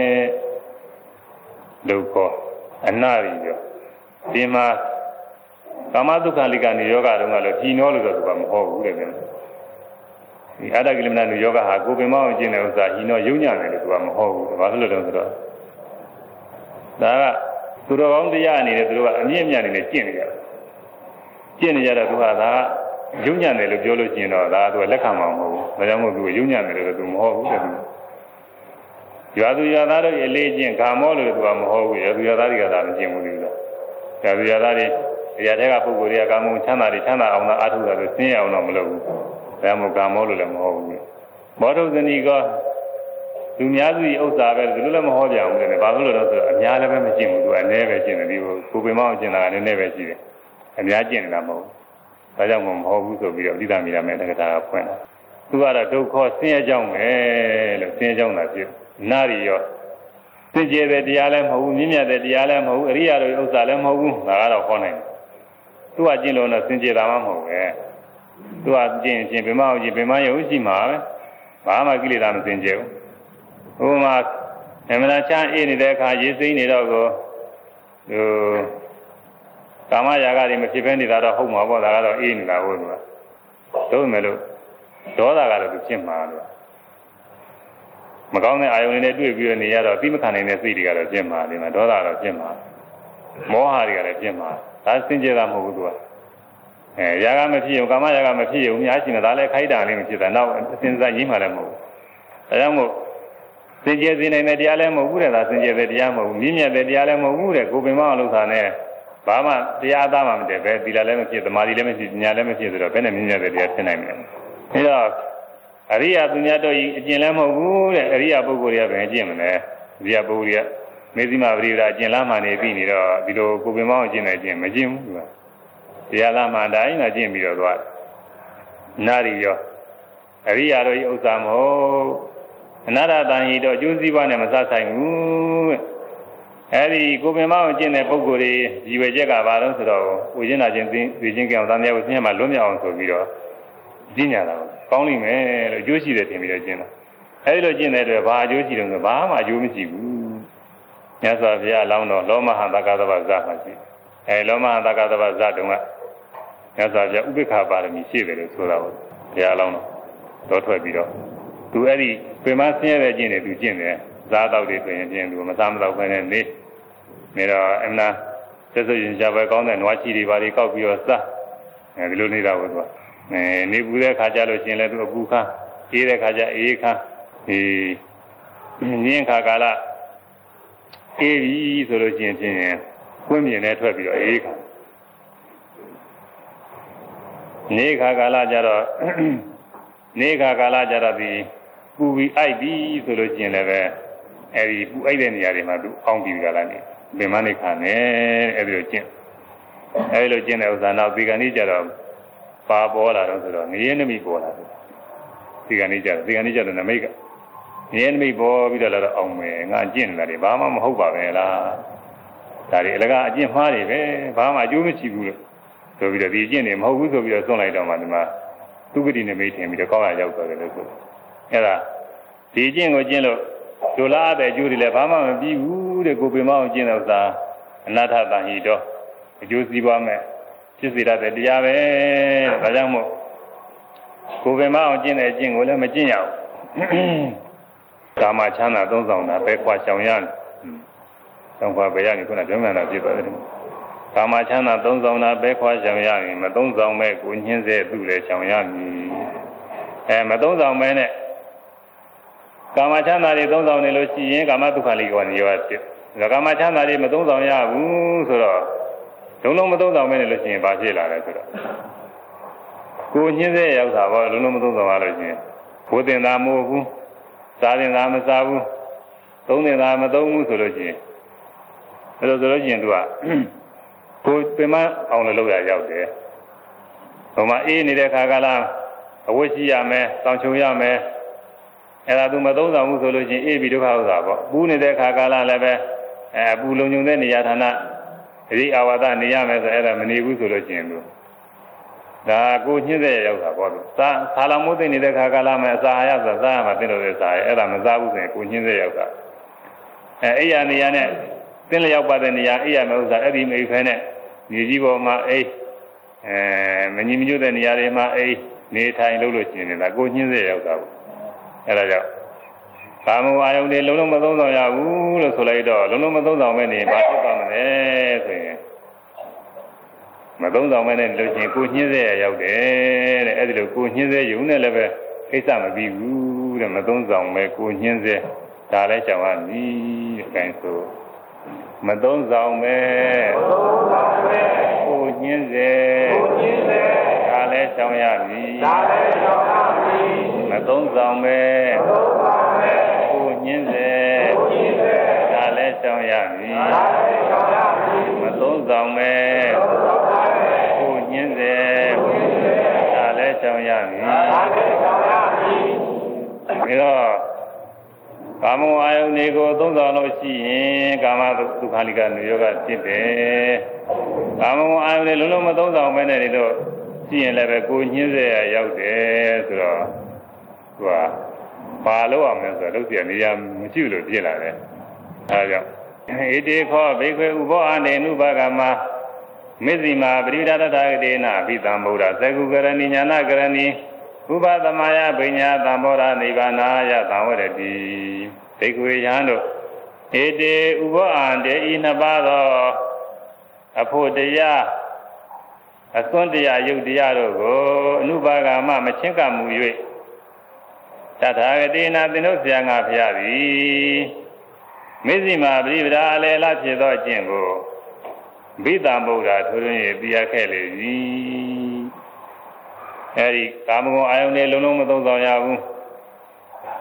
ဒုက္ခအနာရိရောဒီမှာကာမဒုက္ခလိကနေယောဂတုန်းကလည်းပြည်နှောလို့တော့သူကမဟုတ်ဘူးတဲ့ဒီအတ္တကိလမဏယောဂဟာကိုယ်ပင်မအောင်ကျင့်တဲ့ဥစ္စာပြည်နှောယုံညံ့တယ်လို့သူကမဟုတ်ဘူးဘာလို့လဲဆိုတော့ဒါကသူတော်ကောင်းတရားအနေနဲ့သူတို့ကအမြင့်မြတ်နေနဲ့ကျင့်နေကြတယ်ကျင့်နေကြတော့သူကဒါယုံညံ့တယ်လို့ပြောလို့ကျင်တော့ဒါသူကလက်ခံမှာမဟုတ်ဘူးဒါကြောင့်မို့သူကယုံညံ့တယ်လို့သူမဟုတ်ဘူးတဲ့ရွာသူရွာသားတို့ရဲ့လေးကျင့်ဂါမောလို့သူကမဟုတ်ဘူးရွာသူရွာသားတွေကသာမကျင့်ဘူးလို့ရွာသူရွာသားတွေအရာတွေကပုဂ္ဂိုလ်တွေကကာမုံချမ်းသာတွေချမ်းသာအောင်သာအားထုတ်တာလို့သိရအောင်တော့မလုပ်ဘူးဒါကြောင့်မို့ဂါမောလို့လည်းမဟုတ်ဘူးဘောဓုဇနီကလူများစုဥစ္စာပဲဒီလိုလည်းမဟောပြအောင်လေဘာလို့လဲဆိုတော့အများလည်းပဲမကျင့်ဘူးသူကအနည်းပဲကျင့်တယ်ဒီကိုပင်မအောင်ကျင့်တာကနည်းနည်းပဲရှိတယ်အများကျင့်နေတာမဟုတ်ဘူးဒါကြောင့်မဟုတ်ဘူးဆိုပြီးတော့ဣဒ္ဓမိရမေတ္တကထာကဖွင့်တာသူကတော့ဒုက္ခဆင်းရဲကြောင်းပဲလို့ဆင်းရဲကြောင်းတာဖြစ်နာရီရောစင်ကြယ်တဲ့တရားလည်းမဟုတ်ဘူးမြင့်မြတ်တဲ့တရားလည်းမဟုတ်ဘူးအရိယာတို့ဥစ္စာလည်းမဟုတ်ဘူးဒါကတော့ဟောနိုင်တယ်သူကကျင့်လို့တော့စင်ကြယ်တာမှမဟုတ်ပဲသူကကျင့်ပင်မအောင်ကျင့်ပင်မရုပ်ရှိမှာပဲဘာမှကိလေသာမစင်ကြယ်ဘူးဥပမာအမှန်တရားချမ်းအေးနေတဲ့အခါရေးစိမ့်နေတော့ကိုကာမရာဂတွေမဖြစ်ဘဲနေတာတော့ဟုတ်မှာပေါ့ဒါကတော့အေးနေတာဟုတ်လို့တို့မယ်လို့ဒေါသကတော့သူဖြစ်မှာလို့မကောင်းတဲ့အာယုန်တွေနဲ့တွေ့ပြီးနေရတော့သိမခံနိုင်တဲ့စိတ်တွေကတော့ဖြစ်မှာဒီမှာဒေါသကတော့ဖြစ်မှာမောဟတွေကလည်းဖြစ်မှာဒါစင်ကြယ်တာမဟုတ်ဘူးသူကရာဂမဖြစ်ရင်ကာမရာဂမဖြစ်ရင်အများကြီးနေတာလည်းခိုက်တာလေးမဖြစ်တာနောက်အစဉ်စားရင်းမှလည်းမဟုတ်ဘူးဒါကြောင့်မို့စင်ကြယ်စေနိုင်တဲ့တရားလည်းမဟုတ်ဘူးတဲ့ဒါစင်ကြယ်တဲ့တရားမဟုတ်ဘူးမြင့်မြတ်တဲ့တရားလည်းမဟုတ်ဘူးတဲ့ကိုယ်ပင်မအောင်လုပ်တာနဲ့ဘာမှတရားသားမှမတည့်ပဲသီလလည်းမဖြစ်သမာဓိလည်းမဖြစ်ဉာဏ်လည်းမဖြစ်ဆိုတော့ဘယ်နဲ့မြင့်မြတ်တဲ့တရားဖြစ်နိုင်မလဲအဲတော့အရိယာသူများတို့အကျင့်လည်းမဟုတ်ဘူးတဲ့အရိယာပုဂ္ဂိုလ်တွေကပဲအကျင့်မလဲအရိယာပုဂ္ဂိုလ်တွေကမေဇိမပရိပဒါကျင်လာမှနေပြီနေတော့ဒီလိုကိုပင်မောင်းကျင်နေကျင်မကျင်ဘူးကွာတရားလာမှတိုင်းလာကျင်ပြီးတော့သွားနာရီရောအရိယာတို့ဤဥစ္စာမဟုတ်အနာရတန်ဤတော့အကျိုးစီးပွားနဲ့မဆက်ဆိုင်ဘူးအဲဒီကိုပင်မောင်းကျင်တဲ့ပုဂ္ဂိုလ်တွေဒီဝေချက်ကဘာလို့ဆိုတော့ဝိဇ္ဇနာချင်းသိချင်းကြောင်သားများကိုဆင်းရဲမှလွတ်မြောက်အောင်ဆိုပြီးတော့ကျင့်ကြတာကောင်းလိမ့်မယ်လို့အကျိုးရှိတယ်ထင်ပြီးတော့ကျင့်တာအဲဒီလိုကျင့်တဲ့အတွက်ဘာအကျိုးရှိတယ်ဆိုဘာမှအကျိုးမရှိဘူးမြတ်စွာဘုရားလောင်းတော်လောမဟံသက္ကသဗ္ဗဇမှာရှိလောမဟံသက္ကသဗ္ဗဇတုံကမြတ်စွာဘုရားဥပိ္ပခပါရမီရှိတယ်လို့ဆိုတာပေါ့ဘုရားလောင်းတော်ထွက်ပြီးတော့သူအဲ့ဒီပင်မဆင်းရဲတဲ့ကျင့်တယ်သူကျင့်တယ်ဇာတောက်တွေဆိုရင်ပြင်သူမစားမတော့ခွင့်နဲ့နေတော့အမနာသက်စွရင်ရှားပဲကောင်းတဲ့နွားချီတွေပါတွေကောက်ပြီးတော့စားဒီလိုနေတာပေါ့သူကနေပူတဲ့ခါကျလို့ရှင်လဲသူအပူခါအေးတဲ့ခါကျအေးခါဒီညင်းခါကာလအေးပြီဆိုလို့ချင်းဖြင့်ကွင်းမြင်နဲ့ထွက်ပြီးတော့အေးခါနေခါကာလကျတော့နေခါကာလကျတော့ဒီပူပြီးအိုက်ပြီဆိုလို့ချင်းလည်းပဲအဲဒီပူအိုက်တဲ့နေရာတွေမှာသူအောင်းပြီးကြလာနေပင်မနေခါနဲ့အဲဒီလိုကျင့်အဲဒီလိုကျင့်တဲ့ဥစ္စာနောက်ဒီကနေ့ကျတော့ပါပေါ်လာတော့ဆိုတော့ငရဲနမိပေါ်လာတယ်ဒီကနေ့ကျတော့နမိတ်ကငရဲနမိပေါ်ပြီးတော့လည်းအောင်မယ်ငါကျင့်နေတာတွေဘာမှမဟုတ်ပါပဲလားဒါတွေအလကားအကျင့်မှားတွေပဲဘာမှအကျိုးမရှိဘူးလို့ဆိုပြီးတော့ဒီကျင့်တွေမဟုတ်ဘူးဆိုပြီးတော့စွန့်လိုက်တော့မှဒီမှာသူကတိနမိတ်ထင်ပြီးတော့ကောင်းရရောက်သွားတယ်လို့ဆိုအဲ့ဒါဒီကျင့်ကိုကျင့်လို့ဒုလားတဲ့အကျိုးတွေလည်းဘာမှမပြီးဘူးတဲ့ကိုပင်မအောင်ကျင့်တော့သာအနာထတန်ဟိတော့အကျိုးစီးပွားမဲ့ဖြစ်စေတတ်တဲ့တရားပဲဒါကြောင့်မို့ကိုယ်ပင်မအောင်ကျင့်တဲ့အကျင့်ကိုလည်းမကျင့်ရဘူးကာမချမ်းသာသုံးဆောင်တာပဲခွာရှောင်ရတယ်သုံးခွာပဲရရင်ခုနဒုက္ခနာဖြစ်သွားတယ်ကာမချမ်းသာသုံးဆောင်တာပဲခွာရှောင်ရရင်မသုံးဆောင်မဲ့ကိုညှင်းစေသူ့လည်းရှောင်ရမည်မသုံးဆောင်မဲ့နဲ့ကာမချမ်းသာတွေသုံးဆောင်နေလို့ရှိရင်ကာမဒုက္ခလေးကိုနေရဖြစ်ကာမချမ်းသာတွေမသုံးဆောင်ရဘူးဆိုတော့လုံးမသုံးဆောင်မဲနေလို့ရှိရင်ဘာဖြစ်လာလဲဆိုတော့ကိုညှင်းစေရောက်တာပေါ့လုံးမသုံးဆောင်ရလို့ရှိရင်ဘုသင်္သာမဟုတ်ဘူးစားသင်္သာမစားဘူးသုံးသင်္သာမသုံးဘူးဆိုလို့ရှိရင်အဲလိုဆိုလို့ရှိရင်သူကကိုပင်မအောင်လို့လောက်ရရောက်တယ်ဟိုမှာအေးနေတဲ့ခါကလာအဝတ်ရှိရမယ်တောင်ချုံရမယ်အဲ့ဒါသူမသုံးဆောင်ဘူးဆိုလို့ရှိရင်အေးပြီးဒုက္ခဥစ္စာပေါ့ပူနေတဲ့ခါကလာလည်းပဲပူလုံုံတဲ့နေရာဌာနဒီအာဝါဒနေရမယ်ဆိုအဲ့ဒါမနေဘူးဆိုလို့ရှိရင်သူဒါကိုညှင်းတဲ့ရောက်တာပေါ့သူသာလမိုးသိနေတဲ့ခါကလာမယ်အစာရဆိုစားရမှာသိလို့ရစားရအဲ့ဒါမစားဘူးဆိုရင်ကိုညှင်းတဲ့ရောက်တာအဲ့ရနေရာနဲ့သင်လျောက်ပါတဲ့နေရာအဲ့ရမယ်ဥစ္စာအဲ့ဒီမိဖဲနဲ့မြေကြီးပေါ်မှာအိမညီမညွတ်တဲ့နေရာတွေမှာအိနေထိုင်လို့ရှိရင်လည်းကိုညှင်းတဲ့ရောက်တာပေါ့အဲ့ဒါကြောင့်ကာမဝါယုန်တွေလုံးမသုံးဆောင်ရဘူးလို့ဆိုလိုက်တော့လုံးမသုံးဆောင်မဲ့နေဘာဖြစ်သွားမလဲဆိုရင်မသုံးဆောင်မဲ့နဲ့လို့ချင်းကိုညှင်းစေရရောက်တယ်တဲ့အဲ့ဒီလိုကိုညှင်းစေယုံနဲ့လည်းပဲကိစ္စမပြီးဘူးတဲ့မသုံးဆောင်မဲ့ကိုညှင်းစေဒါလည်းကြောင်ရမည်တဲ့အဲဆိုမသုံးဆောင်မဲ့ကိုညှင်းစေဒါလည်းကြောင်ရမည်မသုံးဆောင်မဲ့ကိုညှင်းစေဒါလည်းကြောင်ရမည်မသုံးဆောင်မဲ့ကိုညှင်းစေဒါလည်းကြောင်ရမည်ပြီးတော့ကာမဝါယုန်တွေကိုသုံးဆောင်လို့ရှိရင်ကာမဒုက္ခလိကနိရောဓဖြစ်တယ်ကာမဝါယုန်တွေလုံးမသုံးဆောင်မဲနဲ့တို့ရှိရင်လည်းပဲကိုညှင်းစေရရောက်တယ်ဆိုတော့သူကဘာလို့အောင်လဲဆိုတော့လုပ်ပြနေရမရှိလို့ဖြစ်လာတယ်အဲဒါကြောင့်ဣတိခောဘိက္ခွေဥဘောအနေနုဘဂမမေဇိမာပရိဒတထာဂတိနာအဘိသံဗုဒ္ဓသကုကရဏိညာနာကရဏိဥပသမယပညာသံဘောဓနိဗ္ဗာနာယသံဝရတိဘိက္ခွေယံတို့ဣတိဥဘောအတေဤနှစ်ပါးသောအဖို့တရားအစွန်းတရားယုတ်တရားတို့ကိုအနုဘာဂမမချင်းကမှု၍တထာဂတိနာသင်တို့ဆရာငါဖျားသည်မေဇိမာပရိပဒါအလေလဖြစ်သောအကျင့်ကိုဘိသံဗုဒ္ဓထိုးထွင်း၍ပြရခဲ့လေသည်အဲဒီကာမဂုဏ်အာယုန်တွေလုံးမသုံးဆောင်ရဘူး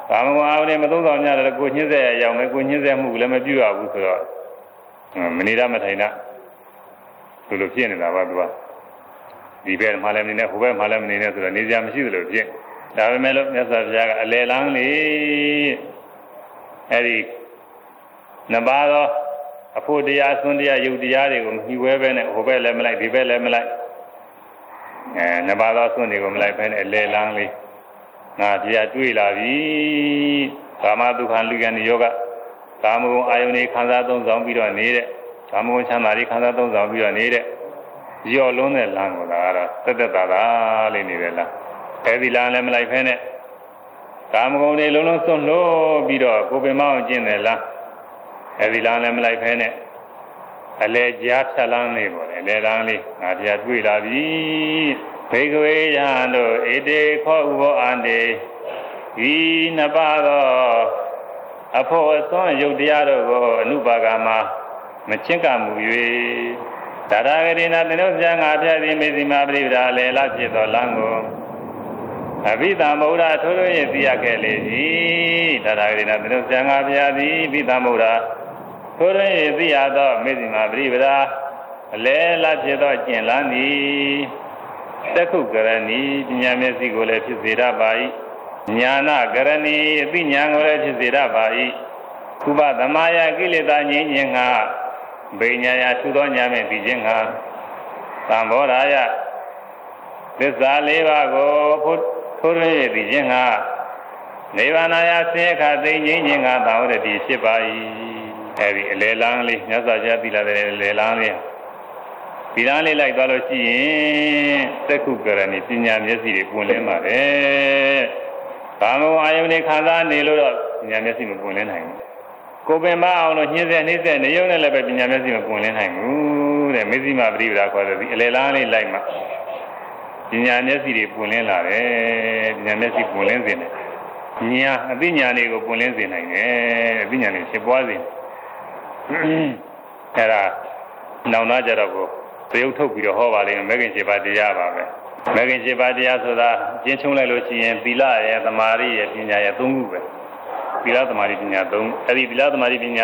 ကာမဂုဏ်အာရုံနဲ့မသုံးဆောင်ကြတယ်ကိုညှင်းစေရအောင်မယ်ကိုညှင်းစေမှုလည်းမပြုရဘူးဆိုတော့မနေရမထိုင်တာသူလိုဖြစ်နေတာပါသူကဒီဘက်မှလည်းမနေနဲ့ဟိုဘက်မှလည်းမနေနဲ့ဆိုတော့နေစရာမရှိသလိုဖြစ်ဒါပေမဲ့လို့မြတ်စွာဘုရားကအလယ်လန်းလေးအဲဒီနှစ်ပါးသောအဖို့တရားသွန်တရားယုတ်တရားတွေကိုမပြီးဝဲပဲနဲ့ဟိုဘက်လည်းမလိုက်ဒီဘက်လည်းမလိုက်နှစ်ပါးသောသွန်တွေကိုမလိုက်ပဲနဲ့အလယ်လန်းလေးငါတရားတွေ့လာပြီကာမဒုက္ခလူကံယောဂကာမဂုဏ်အာယုန်တွေခံစားသုံးဆောင်ပြီးတော့နေတဲ့ကာမဂုဏ်ချမ်းသာတွေခံစားသုံးဆောင်ပြီးတော့နေတဲ့ရော့လုံးတဲ့လမ်းကိုလာတော့တက်တက်တာသာလေးနေတယ်လားအဲဒီလမ်းလည်းမလိုက်ဖဲနဲ့ကာမဂုဏ်တွေလုံးလုံးစွန့်လို့ပြီးတော့ကိုယ်ပင်မအောင်ကျင့်တယ်လားအဲဒီလမ်းလည်းမလိုက်ဖဲနဲ့အလေကြားဖြတ်လမ်းလေးပေါ့လေအလေလမ်းလေးငါတရားတွေ့လာပြီဘေကဝေယံတို့ဣတိခောဥဘောအန္တေဒီနှစ်ပါးသောအဖို့အစွမ်းယုတ်တရားတို့ကိုအနုပါကမှာမချင့်ကမှု၍သာရဂရိနာသင်တို့ပြန်ငါပြသည်မေဇိမာပရိပဒါလေလာဖြစ်သောလမ်းကိုအဘိဓမ္မௌဒထိုးထိုး၍သိရခဲ့လေသည်သာရဂရိနာသင်တို့ပြန်ငါပြသည်အဘိဓမ္မௌဒထိုးထိုး၍သိရသောမေဇိမာပရိပဒါအလေလာဖြစ်သောကျင့်လန်းသည်သက္ခုကရဏီပညာမျက်စိကိုလည်းဖြစ်စေရပါ၏ညာနာကရဏီအသိဉာဏ်ကိုလည်းဖြစ်စေရပါ၏ကုပသမာယကိလေသာငြိမ်းခြင်းကဗိညာယထူသောဉာဏ်ဖြင့်သိခြင်းကသံဘောဓာယသစ္စာလေးပါးကိုထိုးထွင်း၍သိခြင်းကနိဗ္ဗာန်ယဆင်းရဲခသိငြိမ်းခြင်းကသာဝရတိဖြစ်ပါ၏အဲဒီအလေလန်းလေးမြတ်စွာဘုရားသိလာတဲ့အလေလန်းလေးဒီလမ်းလေးလိုက်သွားလို့ရှိရင်သက္ခုကရဏီပညာမျက်စိတွေပွင့်လင်းပါတယ်။ကာမဂုဏ်အာယုန်တွေခံစားနေလို့တော့ပညာမျက်စိမပွင့်လင်းနိုင်ဘူး။ကိုယ်ပင်မအောင်လို့ညှင်းဆဲနှိမ့်ဆဲနေရုံနဲ့လည်းပဲပညာမျက်စိမပွင့်လင်းနိုင်ဘူးတဲ့။မေဇိမာပရိပဒါခေါ်တဲ့ဒီအလေလမ်းလေးလိုက်မှပညာမျက်စိတွေပွင့်လင်းလာတယ်။ပညာမျက်စိပွင့်လင်းစေတယ်။ဉာဏ်အသိဉာဏ်တွေကိုပွင့်လင်းစေနိုင်တယ်။အသိဉာဏ်တွေဖြစ်ပွားစေတယ်။အဲဒါနောက်သားကြတော့ကိုသရုပ်ထုတ်ပြီးတော့ဟောပါလိမ့်မယ်မဂ္ဂင်7ပါးတရားပါပဲမဂ္ဂင်7ပါးတရားဆိုတာကျင့်ချုံးလိုက်လို့ရှိရင်သီလရဲ့သမာဓိရဲ့ပညာရဲ့3ခုပဲသီလသမာဓိပညာ3အဲဒီသီလသမာဓိပညာ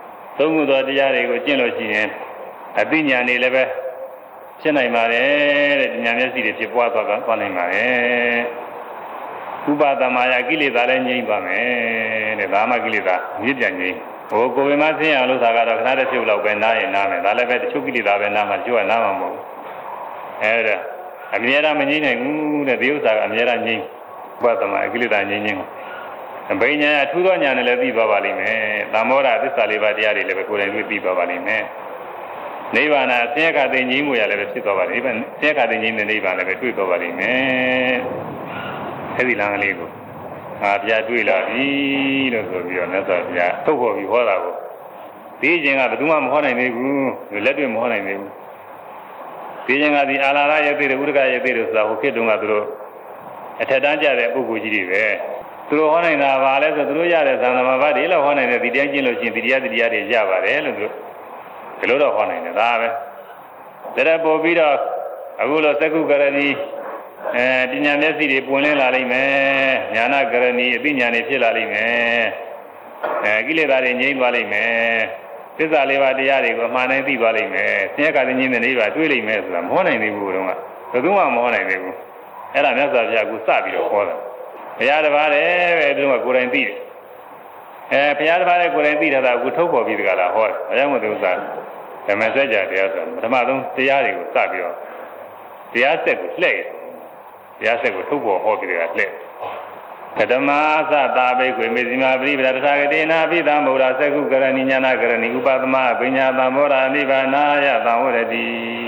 3ခုသောတရားတွေကိုကျင့်လို့ရှိရင်အသိဉာဏ်တွေလည်းပဲဖြစ်နိုင်ပါတယ်တဲ့ပညာမျက်စိတွေဖြစ်ပွားသွားနိုင်ပါတယ်ဥပဒမာယကိလေသာလည်းငြိမ်းပါမယ်တဲ့ဒါမှကိလေသာမြစ်ပြန်ငြိမ်းဟိုကိုယ်ပင်မဆင်းရလို့သာကတော့ခဏတစ်ဖြုတ်လောက်ပဲနားရင်နားမယ်ဒါလည်းပဲတချို့ကိလေသာပဲနားမှာတချို့ကနားမှာမဟုတ်ဘူးအဲဒါအမြဲတမ်းမငြိမ်းနိုင်ဘူးတဲ့ဒီဥစ္စာကအမြဲတမ်းငြိမ်းဥပဒမာကိလေသာငြိမ်းခြင်းဘိညာအထူးသောဉာဏ်နဲ့လည်းသိသွားပါလိမ့်မယ်သံမောဓသစ္စာလေးပါးတရားတွေလည်းပဲကိုယ်တိုင်တွေ့သိသွားပါလိမ့်မယ်နိဗ္ဗာန်ဆင်းရဲခသိငြိမ်းမှုရလည်းပဲဖြစ်သွားပါလိမ့်မယ်ဆင်းရဲခသိငြိမ်းတဲ့နိဗ္ဗာန်လည်းပဲတွေ့သွားပါလိမ့်မယ်အဲဒီလမ်းကလေးကိုငါပြတွေ့လာပြီလို့ဆိုပြီးတော့မြတ်စွာဘုရားထုတ်ဖို့ပြီးဟောတာကိုသိခြင်းကဘယ်သူမှမဟောနိုင်သေးဘူးလက်တွေ့မဟောနိုင်သေးဘူးသိခြင်းကဒီအာလာရယသိတဲ့ဥဒကယသိတဲ့ဆိုတာဟိုခေတ်တုန်းကသူတို့အထက်တန်းကြတဲ့ပုဂ္ဂိုလ်ကြီးတွေပဲသူတို့ဟောနိုင်တာပါလဲဆိုသူတို့ရတဲ့သံဃာဘာတွေလောက်ဟောနိုင်တဲ့ဒီတရားကျင့်လို့ရှိရင်ဒီတရားတွေရပါတယ်လို့သူဒီလိုတော့ဟောနိုင်တယ်ဒါပဲဒါပို့ပြီးတော့အခုလိုသက္ကုကရဏီပညာမျက်စိတွေပွင့်လင်းလာလိမ့်မယ်ဉာဏကရဏီအသိဉာဏ်တွေဖြစ်လာလိမ့်မယ်ကိလေသာတွေငြိမ်းသွားလိမ့်မယ်သစ္စာလေးပါးတရားတွေကိုအမှန်တိုင်းသိသွားလိမ့်မယ်ဆင်းရဲကတည်းကငြိမ်းတဲ့နိဗ္ဗာန်တွေ့လိမ့်မယ်ဆိုတာမဟောနိုင်သေးဘူးတော့ကဘယ်သူမှမဟောနိုင်သေးဘူးအဲ့ဒါမြတ်စွာဘုရားကစပြီးတော့ဟောတာဘုရားတစ်ပါးတည်းပဲသူကကိုယ်တိုင်သိတယ်ဘုရားတစ်ပါးတည်းကိုယ်တိုင်သိတာကအခုထုတ်ပေါ်ပြီးတကလားဟောတယ်အကြောင်းမို့သူကဓမ္မစကြာတရားဆိုပထမဆုံးတရားတွေကိုစပြီးတော့တရားဆက်ကိုလှည့်တရားဆက်ကိုထုတ်ပေါ်ဟောပြီးတကလှည့်ကဓမ္မသတာဘိကွေမေဇိမာပရိပဒတထာဂတိနာပိသံဗုဒ္ဓသက္ကုကရဏိညာနာကရဏိဥပသမပညာသံဘောဓာနိဗ္ဗာနာယသံဝရတိ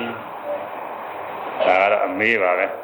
ဒါကတော့အမေးပါပဲ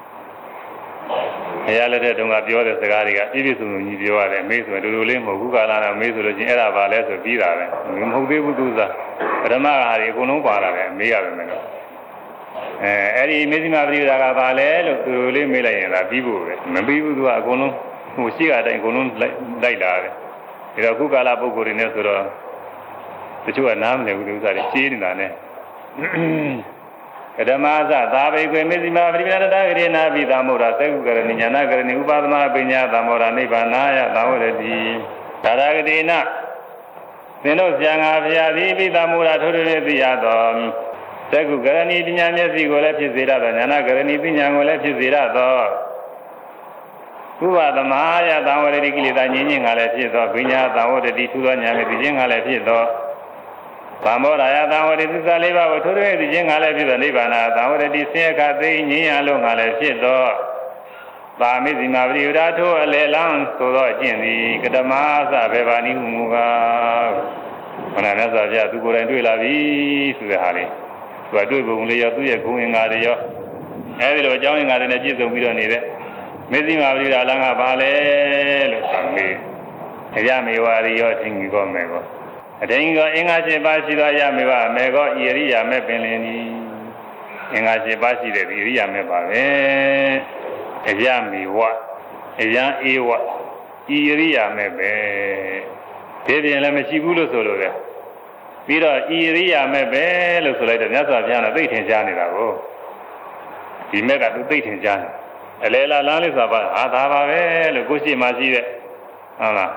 ဘုရားလက်ထက်တုန်းကပြောတဲ့စကားတွေကပြည့်ပြည့်စုံစုံကြီးပြောရတယ်အမေးဆိုရင်တူတူလေးမဟုတ်ဘူးကာလတော့အမေးဆိုလို့ချင်းအဲ့ဒါပါလဲဆိုပြီးတာပဲမဟုတ်သေးဘူးသူစားပထမကဟာတွေအကုန်လုံးပါလာတယ်အမေးရပဲမယ်တော့အဲ့ဒီမေဇိမာပရိပဒါကပါလဲလို့တူတူလေးမေးလိုက်ရင်ဒါပြီးဖို့ပဲမပြီးဘူးသူကအကုန်လုံးဟိုရှိကအတိုင်းအကုန်လုံးလိုက်လာတယ်ဒါတော့ခုကာလပုဂ္ဂိုလ်တွေနဲ့ဆိုတော့တချို့ကနားမလည်ဘူးဒီဥစ္စာတွေရှင်းနေတာနဲ့ဓမ္မသသာဘိကွေမေဇိမာပရိပဏတဂရေနာပိသမုဒ္ဒသေကုကရဏိညာနာကရဏိဥပါဒမပညာသမုဒ္ဒနိဗ္ဗာနာယသံဝရတိသာရဂတိနသင်တို့ဆရာငါဘုရားသည်ပိသမုဒ္ဒထိုးထွင်းသိရသောသေကုကရဏိပညာမျက်စိကိုလည်းဖြစ်စေရသောညာနာကရဏိပညာကိုလည်းဖြစ်စေရသောဥပါဒမယသံဝရတိကိလေသာငြိမ်းခြင်းကလည်းဖြစ်သောပညာသံဝရတိထူသောဉာဏ်နဲ့သိခြင်းကလည်းဖြစ်သောသံဘောဓာယသံဝရတိသစ္စာလေးပါးကိုထိုးထွင်းသိခြင်းကလည်းဖြစ်သောနိဗ္ဗာန်သံဝရတိဆင်းရဲခသိငြိမ်းရလုံးကလည်းဖြစ်သောသာမိဇိမာပရိယဒထိုအလေလံဆိုသောအကျင့်သည်ကတမသဘေဘာနိဟုမူကားခဏနဲ့ဆိုပြသူကိုယ်တိုင်တွေ့လာပြီဆိုတဲ့ဟာလေးသူကတွေ့ပုံလေးရောသူ့ရဲ့ဂုဏ်အင်္ဂါတွေရောအဲဒီလိုအကြောင်းအင်္ဂါတွေနဲ့ပြည့်စုံပြီးတော့နေတဲ့မေဇိမာပရိယဒလံကဘာလဲလို့ဆိုမေးအယမေဝရိယောသင်္ကိကောမေကောအထင်ကြီးကအင်္ဂါ7ပါးရှိသောအယမေဝမေကောဣရိယာမေပင်လင်ဤအင်္ဂါ7ပါးရှိတဲ့ဣရိယာမေပါပဲအယမေဝအယံဧဝဣရိယာမေပဲဒီပြင်လည်းမရှိဘူးလို့ဆိုလို့လေပြီးတော့ဣရိယာမေပဲလို့ဆိုလိုက်တော့မြတ်စွာဘုရားကသိထင်ရှားနေတာကိုဒီမဲ့ကသူသိထင်ရှားတယ်အလေလာလမ်းလေးဆိုပါဟာဒါပါပဲလို့ကိုရှိမှရှိတဲ့ဟုတ်လား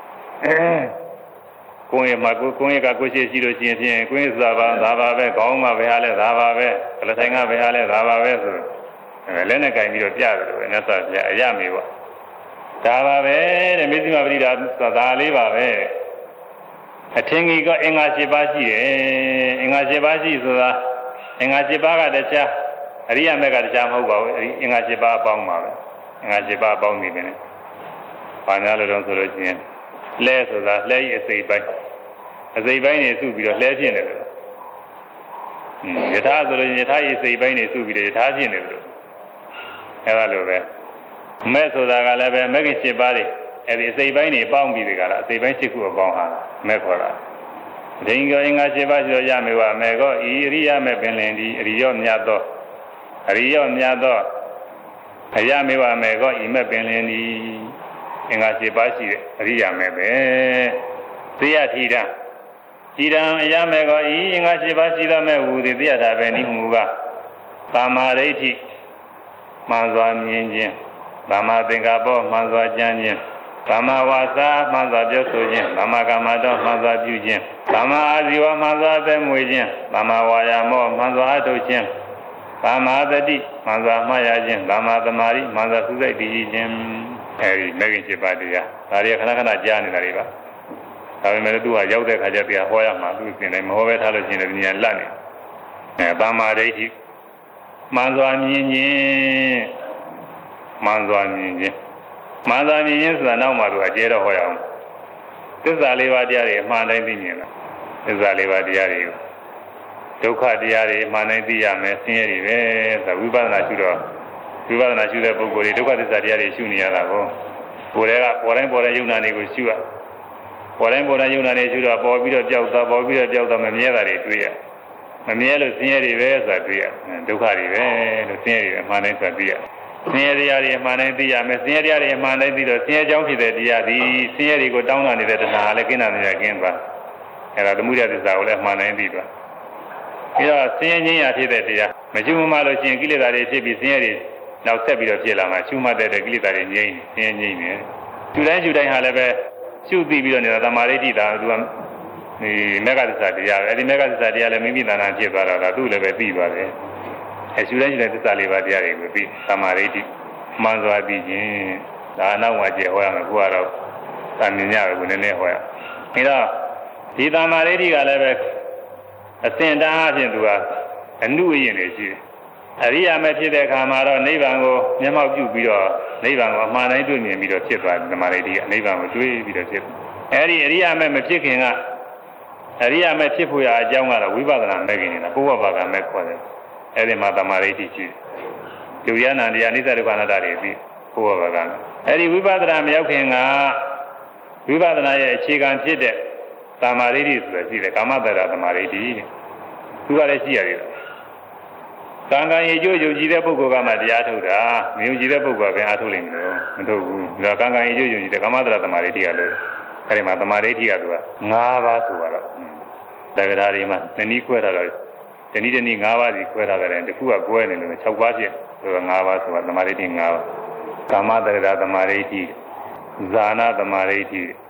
ကိုယ်ရမှာကိုယ်ရကကိုရှိရှိလို့ရှိရင်ဖြင့်ကိုယ်စွာပါဒါပါပဲခေါင်းမှာပဲဟာလဲဒါပါပဲကလထိုင်ကပဲဟာလဲဒါပါပဲဆိုလက်နဲ့ကင်ပြီးတော့ပြတယ်လို့မြတ်စွာဘုရားအယမေဝဒါပါပဲတဲ့မေဇိမာပရိဒါသာလေးပါပဲအထင်ကြီးကအင်္ဂါ7ပါးရှိတယ်အင်္ဂါ7ပါးရှိဆိုတာအင်္ဂါ7ပါးကတခြားအရိယမေကတခြားမဟုတ်ပါဘူးအင်္ဂါ7ပါးအပေါင်းပါပဲအင်္ဂါ7ပါးအပေါင်းနေတယ်ဘာများလို့တော့ဆိုလို့ရှိရင်လဲဆိုတာလဲဤအစိပ်ပိုင်းနေစုပြီးတော့လဲဖြစ်နေတယ်ယထာဆိုလို့ယထာဤစိပ်ပိုင်းနေစုပြီးတော့ယထာဖြစ်နေတယ်လို့အဲလိုပဲမဲ့ဆိုတာကလည်းပဲမဂ္ဂင်7ပါးတွေအဲဒီအစိပ်ပိုင်းနေပေါင်းပြီးဒီကလားအစိပ်ပိုင်း7ခုအပေါင်းဟာမဲ့ခေါ်တာဒိင်္ဂောအင်္ဂါ7ပါးဆိုရမေဝမေကောဤအရိယမေပင်လင်ဒီအရိယောမြတ်သောအယမေဝမေကောဤမေပင်လင်ဒီအင်္ဂါ7ပါးရှိတဲ့အရိယာမေပဲသိယထီရဣဒံအယမေကောဤအင်္ဂါ7ပါးရှိသောမဲ့ဟူသည်သိယတာပဲနိမူကသမာဓိဋ္ဌိမှန်စွာမြင်ခြင်းသမ္မာသင်္ကပ္ပမှန်စွာကြံခြင်းသမ္မာဝါစာမှန်စွာပြောဆိုခြင်းသမ္မာကမ္မတော်မှန်စွာပြုခြင်းသမ္မာအာဇီဝမှန်စွာသက်မွေခြင်းသမ္မာဝါယာမောမှန်စွာအထုတ်ခြင်းသမ္မာသတိမှန်စွာမှားရခြင်းသမ္မာသမာဓိမှန်စွာသုစိတ်တည်ခြင်းအဲဒီမဂ္ဂင်7ပါးတရားဒါတွေခဏခဏကြားနေတာတွေပါဒါပေမဲ့သူကရောက်တဲ့ခါကျတရားဟောရမှာသူပြင်တယ်မဟောပဲထားလို့ရှိရင်လည်းဉာဏ်လတ်နေသမ္မာဒိဋ္ဌိမှန်စွာမြင်ခြင်းမှန်စွာမြင်ခြင်းဆိုတာနောက်မှသူအကျဲတော့ဟောရအောင်သစ္စာလေးပါးတရားတွေအမှန်တိုင်းသိမြင်လားသစ္စာလေးပါးတရားတွေကိုဒုက္ခတရားတွေအမှန်တိုင်းသိရမယ်ဆင်းရဲတွေပဲဆိုဝိပဿနာရှုတော့ဝိပဿနာရှုတဲ့ပုဂ္ဂိုလ်တွေဒုက္ခသစ္စာတရားတွေရှုနေရတာကိုကိုယ်တည်းကပေါ်တိုင်းယုံနာတွေကိုရှုရပေါ်တိုင်းယုံနာတွေရှုတော့ပေါ်ပြီးတော့ကြောက်တော့မမြဲတာတွေတွေ့ရမမြဲလို့ဆင်းရဲတွေပဲဆိုတာတွေ့ရဒုက္ခတွေပဲလို့ဆင်းရဲတွေအမှန်တိုင်းဆိုတာတွေ့ရဆင်းရဲတရားတွေအမှန်တိုင်းသိရမယ်ဆင်းရဲတရားတွေအမှန်တိုင်းသိတော့ဆင်းရဲကြောင်းဖြစ်တဲ့တရားဒီဆင်းရဲတွေကိုတောင်းတနေတဲ့တရားလည်းကင်းတာနေရကင်းသွားအဲဒါသမုဒယသစ္စာကိုလည်းအမှန်တိုင်းသိသွားပြီးတော့ဆင်းရဲခြင်းရဖြစ်တဲ့တရားမရှုမှလို့ရှိရင်ကိလေသာတွေဖြစ်ပြီးဆင်းရဲတွေနောက်ဆက်ပြီးတော့ဖြစ်လာမှာရှုမှတ်တဲ့ကိလေသာတွေငြိမ်းဆင်းရဲငြိမ်းနေရှုတိုင်းဟာလည်းပဲရှုသိပြီးတော့နေတာသမာဓိဋ္ဌိသာသူကဒီမေဃသစ္စာတရားပဲအဲဒီမေဃသစ္စာတရားလည်းမိမိတဏ္ဍာဖြစ်သွားတာသူ့လည်းပဲသိသွားတယ်အဲရှုတိုင်းသစ္စာလေးပါးတရားတွေကိုသိသမာဓိဋ္ဌိမှန်စွာသိခြင်းဒါအနောက်မှာကျေဟောရမယ်ကိုကတော့သာမြင်ရပဲကိုနည်းနည်းဟောရအဲတော့ဒီသမာဓိဋ္ဌိကလည်းပဲအစဉ်တန်းအဖြစ်သူကအနုအရင်တွေရှိတယ်အရိယာမဲ့ဖြစ်တဲ့အခါမှာတော့နိဗ္ဗာန်ကိုမျက်မှောက်ပြုပြီးတော့နိဗ္ဗာန်ကိုအမှန်တိုင်းတွေ့မြင်ပြီးတော့ဖြစ်သွားတယ်သမာဓိဋ္ဌိကနိဗ္ဗာန်ကိုတွေ့ပြီးတော့ဖြစ်တယ်အဲဒီအရိယာမဲ့မဖြစ်ခင်ကအရိယာမဲ့ဖြစ်ဖို့ရအကြောင်းကတော့ဝိပဿနာမဲ့ခင်နေတာပုဗ္ဗဘာကမဲ့ခေါ်တယ်အဲဒီမှာသမာဓိဋ္ဌိရှိတယ်လူရဏတရားနိစ္စဒုက္ခအနတ္တတွေပြီးပုဗ္ဗဘာကအဲဒီဝိပဿနာမရောက်ခင်ကဝိပဿနာရဲ့အခြေခံဖြစ်တဲ့သမာဓိဋ္ဌိဆိုတာရှိတယ်ကာမတ္တရာသမာဓိဋ္ဌိသူကလည်းရှိရတယ်ကံကံရေကျိုးယုံကြည်တဲ့ပုဂ္ဂိုလ်ကမှတရားထုတ်တာမယုံကြည်တဲ့ပုဂ္ဂိုလ်ကဘယ်အားထုတ်လိမ့်မလို့မထုတ်ဘူးဒါကံကံရေကျိုးယုံကြည်တဲ့ကာမတ္တရာသမာဓိဋ္ဌိကလို့အဲဒီမှာသမာဓိဋ္ဌိကသူက၅ပါးဆိုတော့တက္ကရာတွေမှာနည်းနည်းခွဲထားတော့တတနည်း5ပါးစီခွဲထားတယ်တခုကကွဲနေလို့6ပါးဖြစ်ဆိုတော့5ပါးဆိုတာသမာဓိ5ပါးကာမတက္ကရာသမာဓိဋ္ဌိဇာနာသမာဓိဋ္ဌိ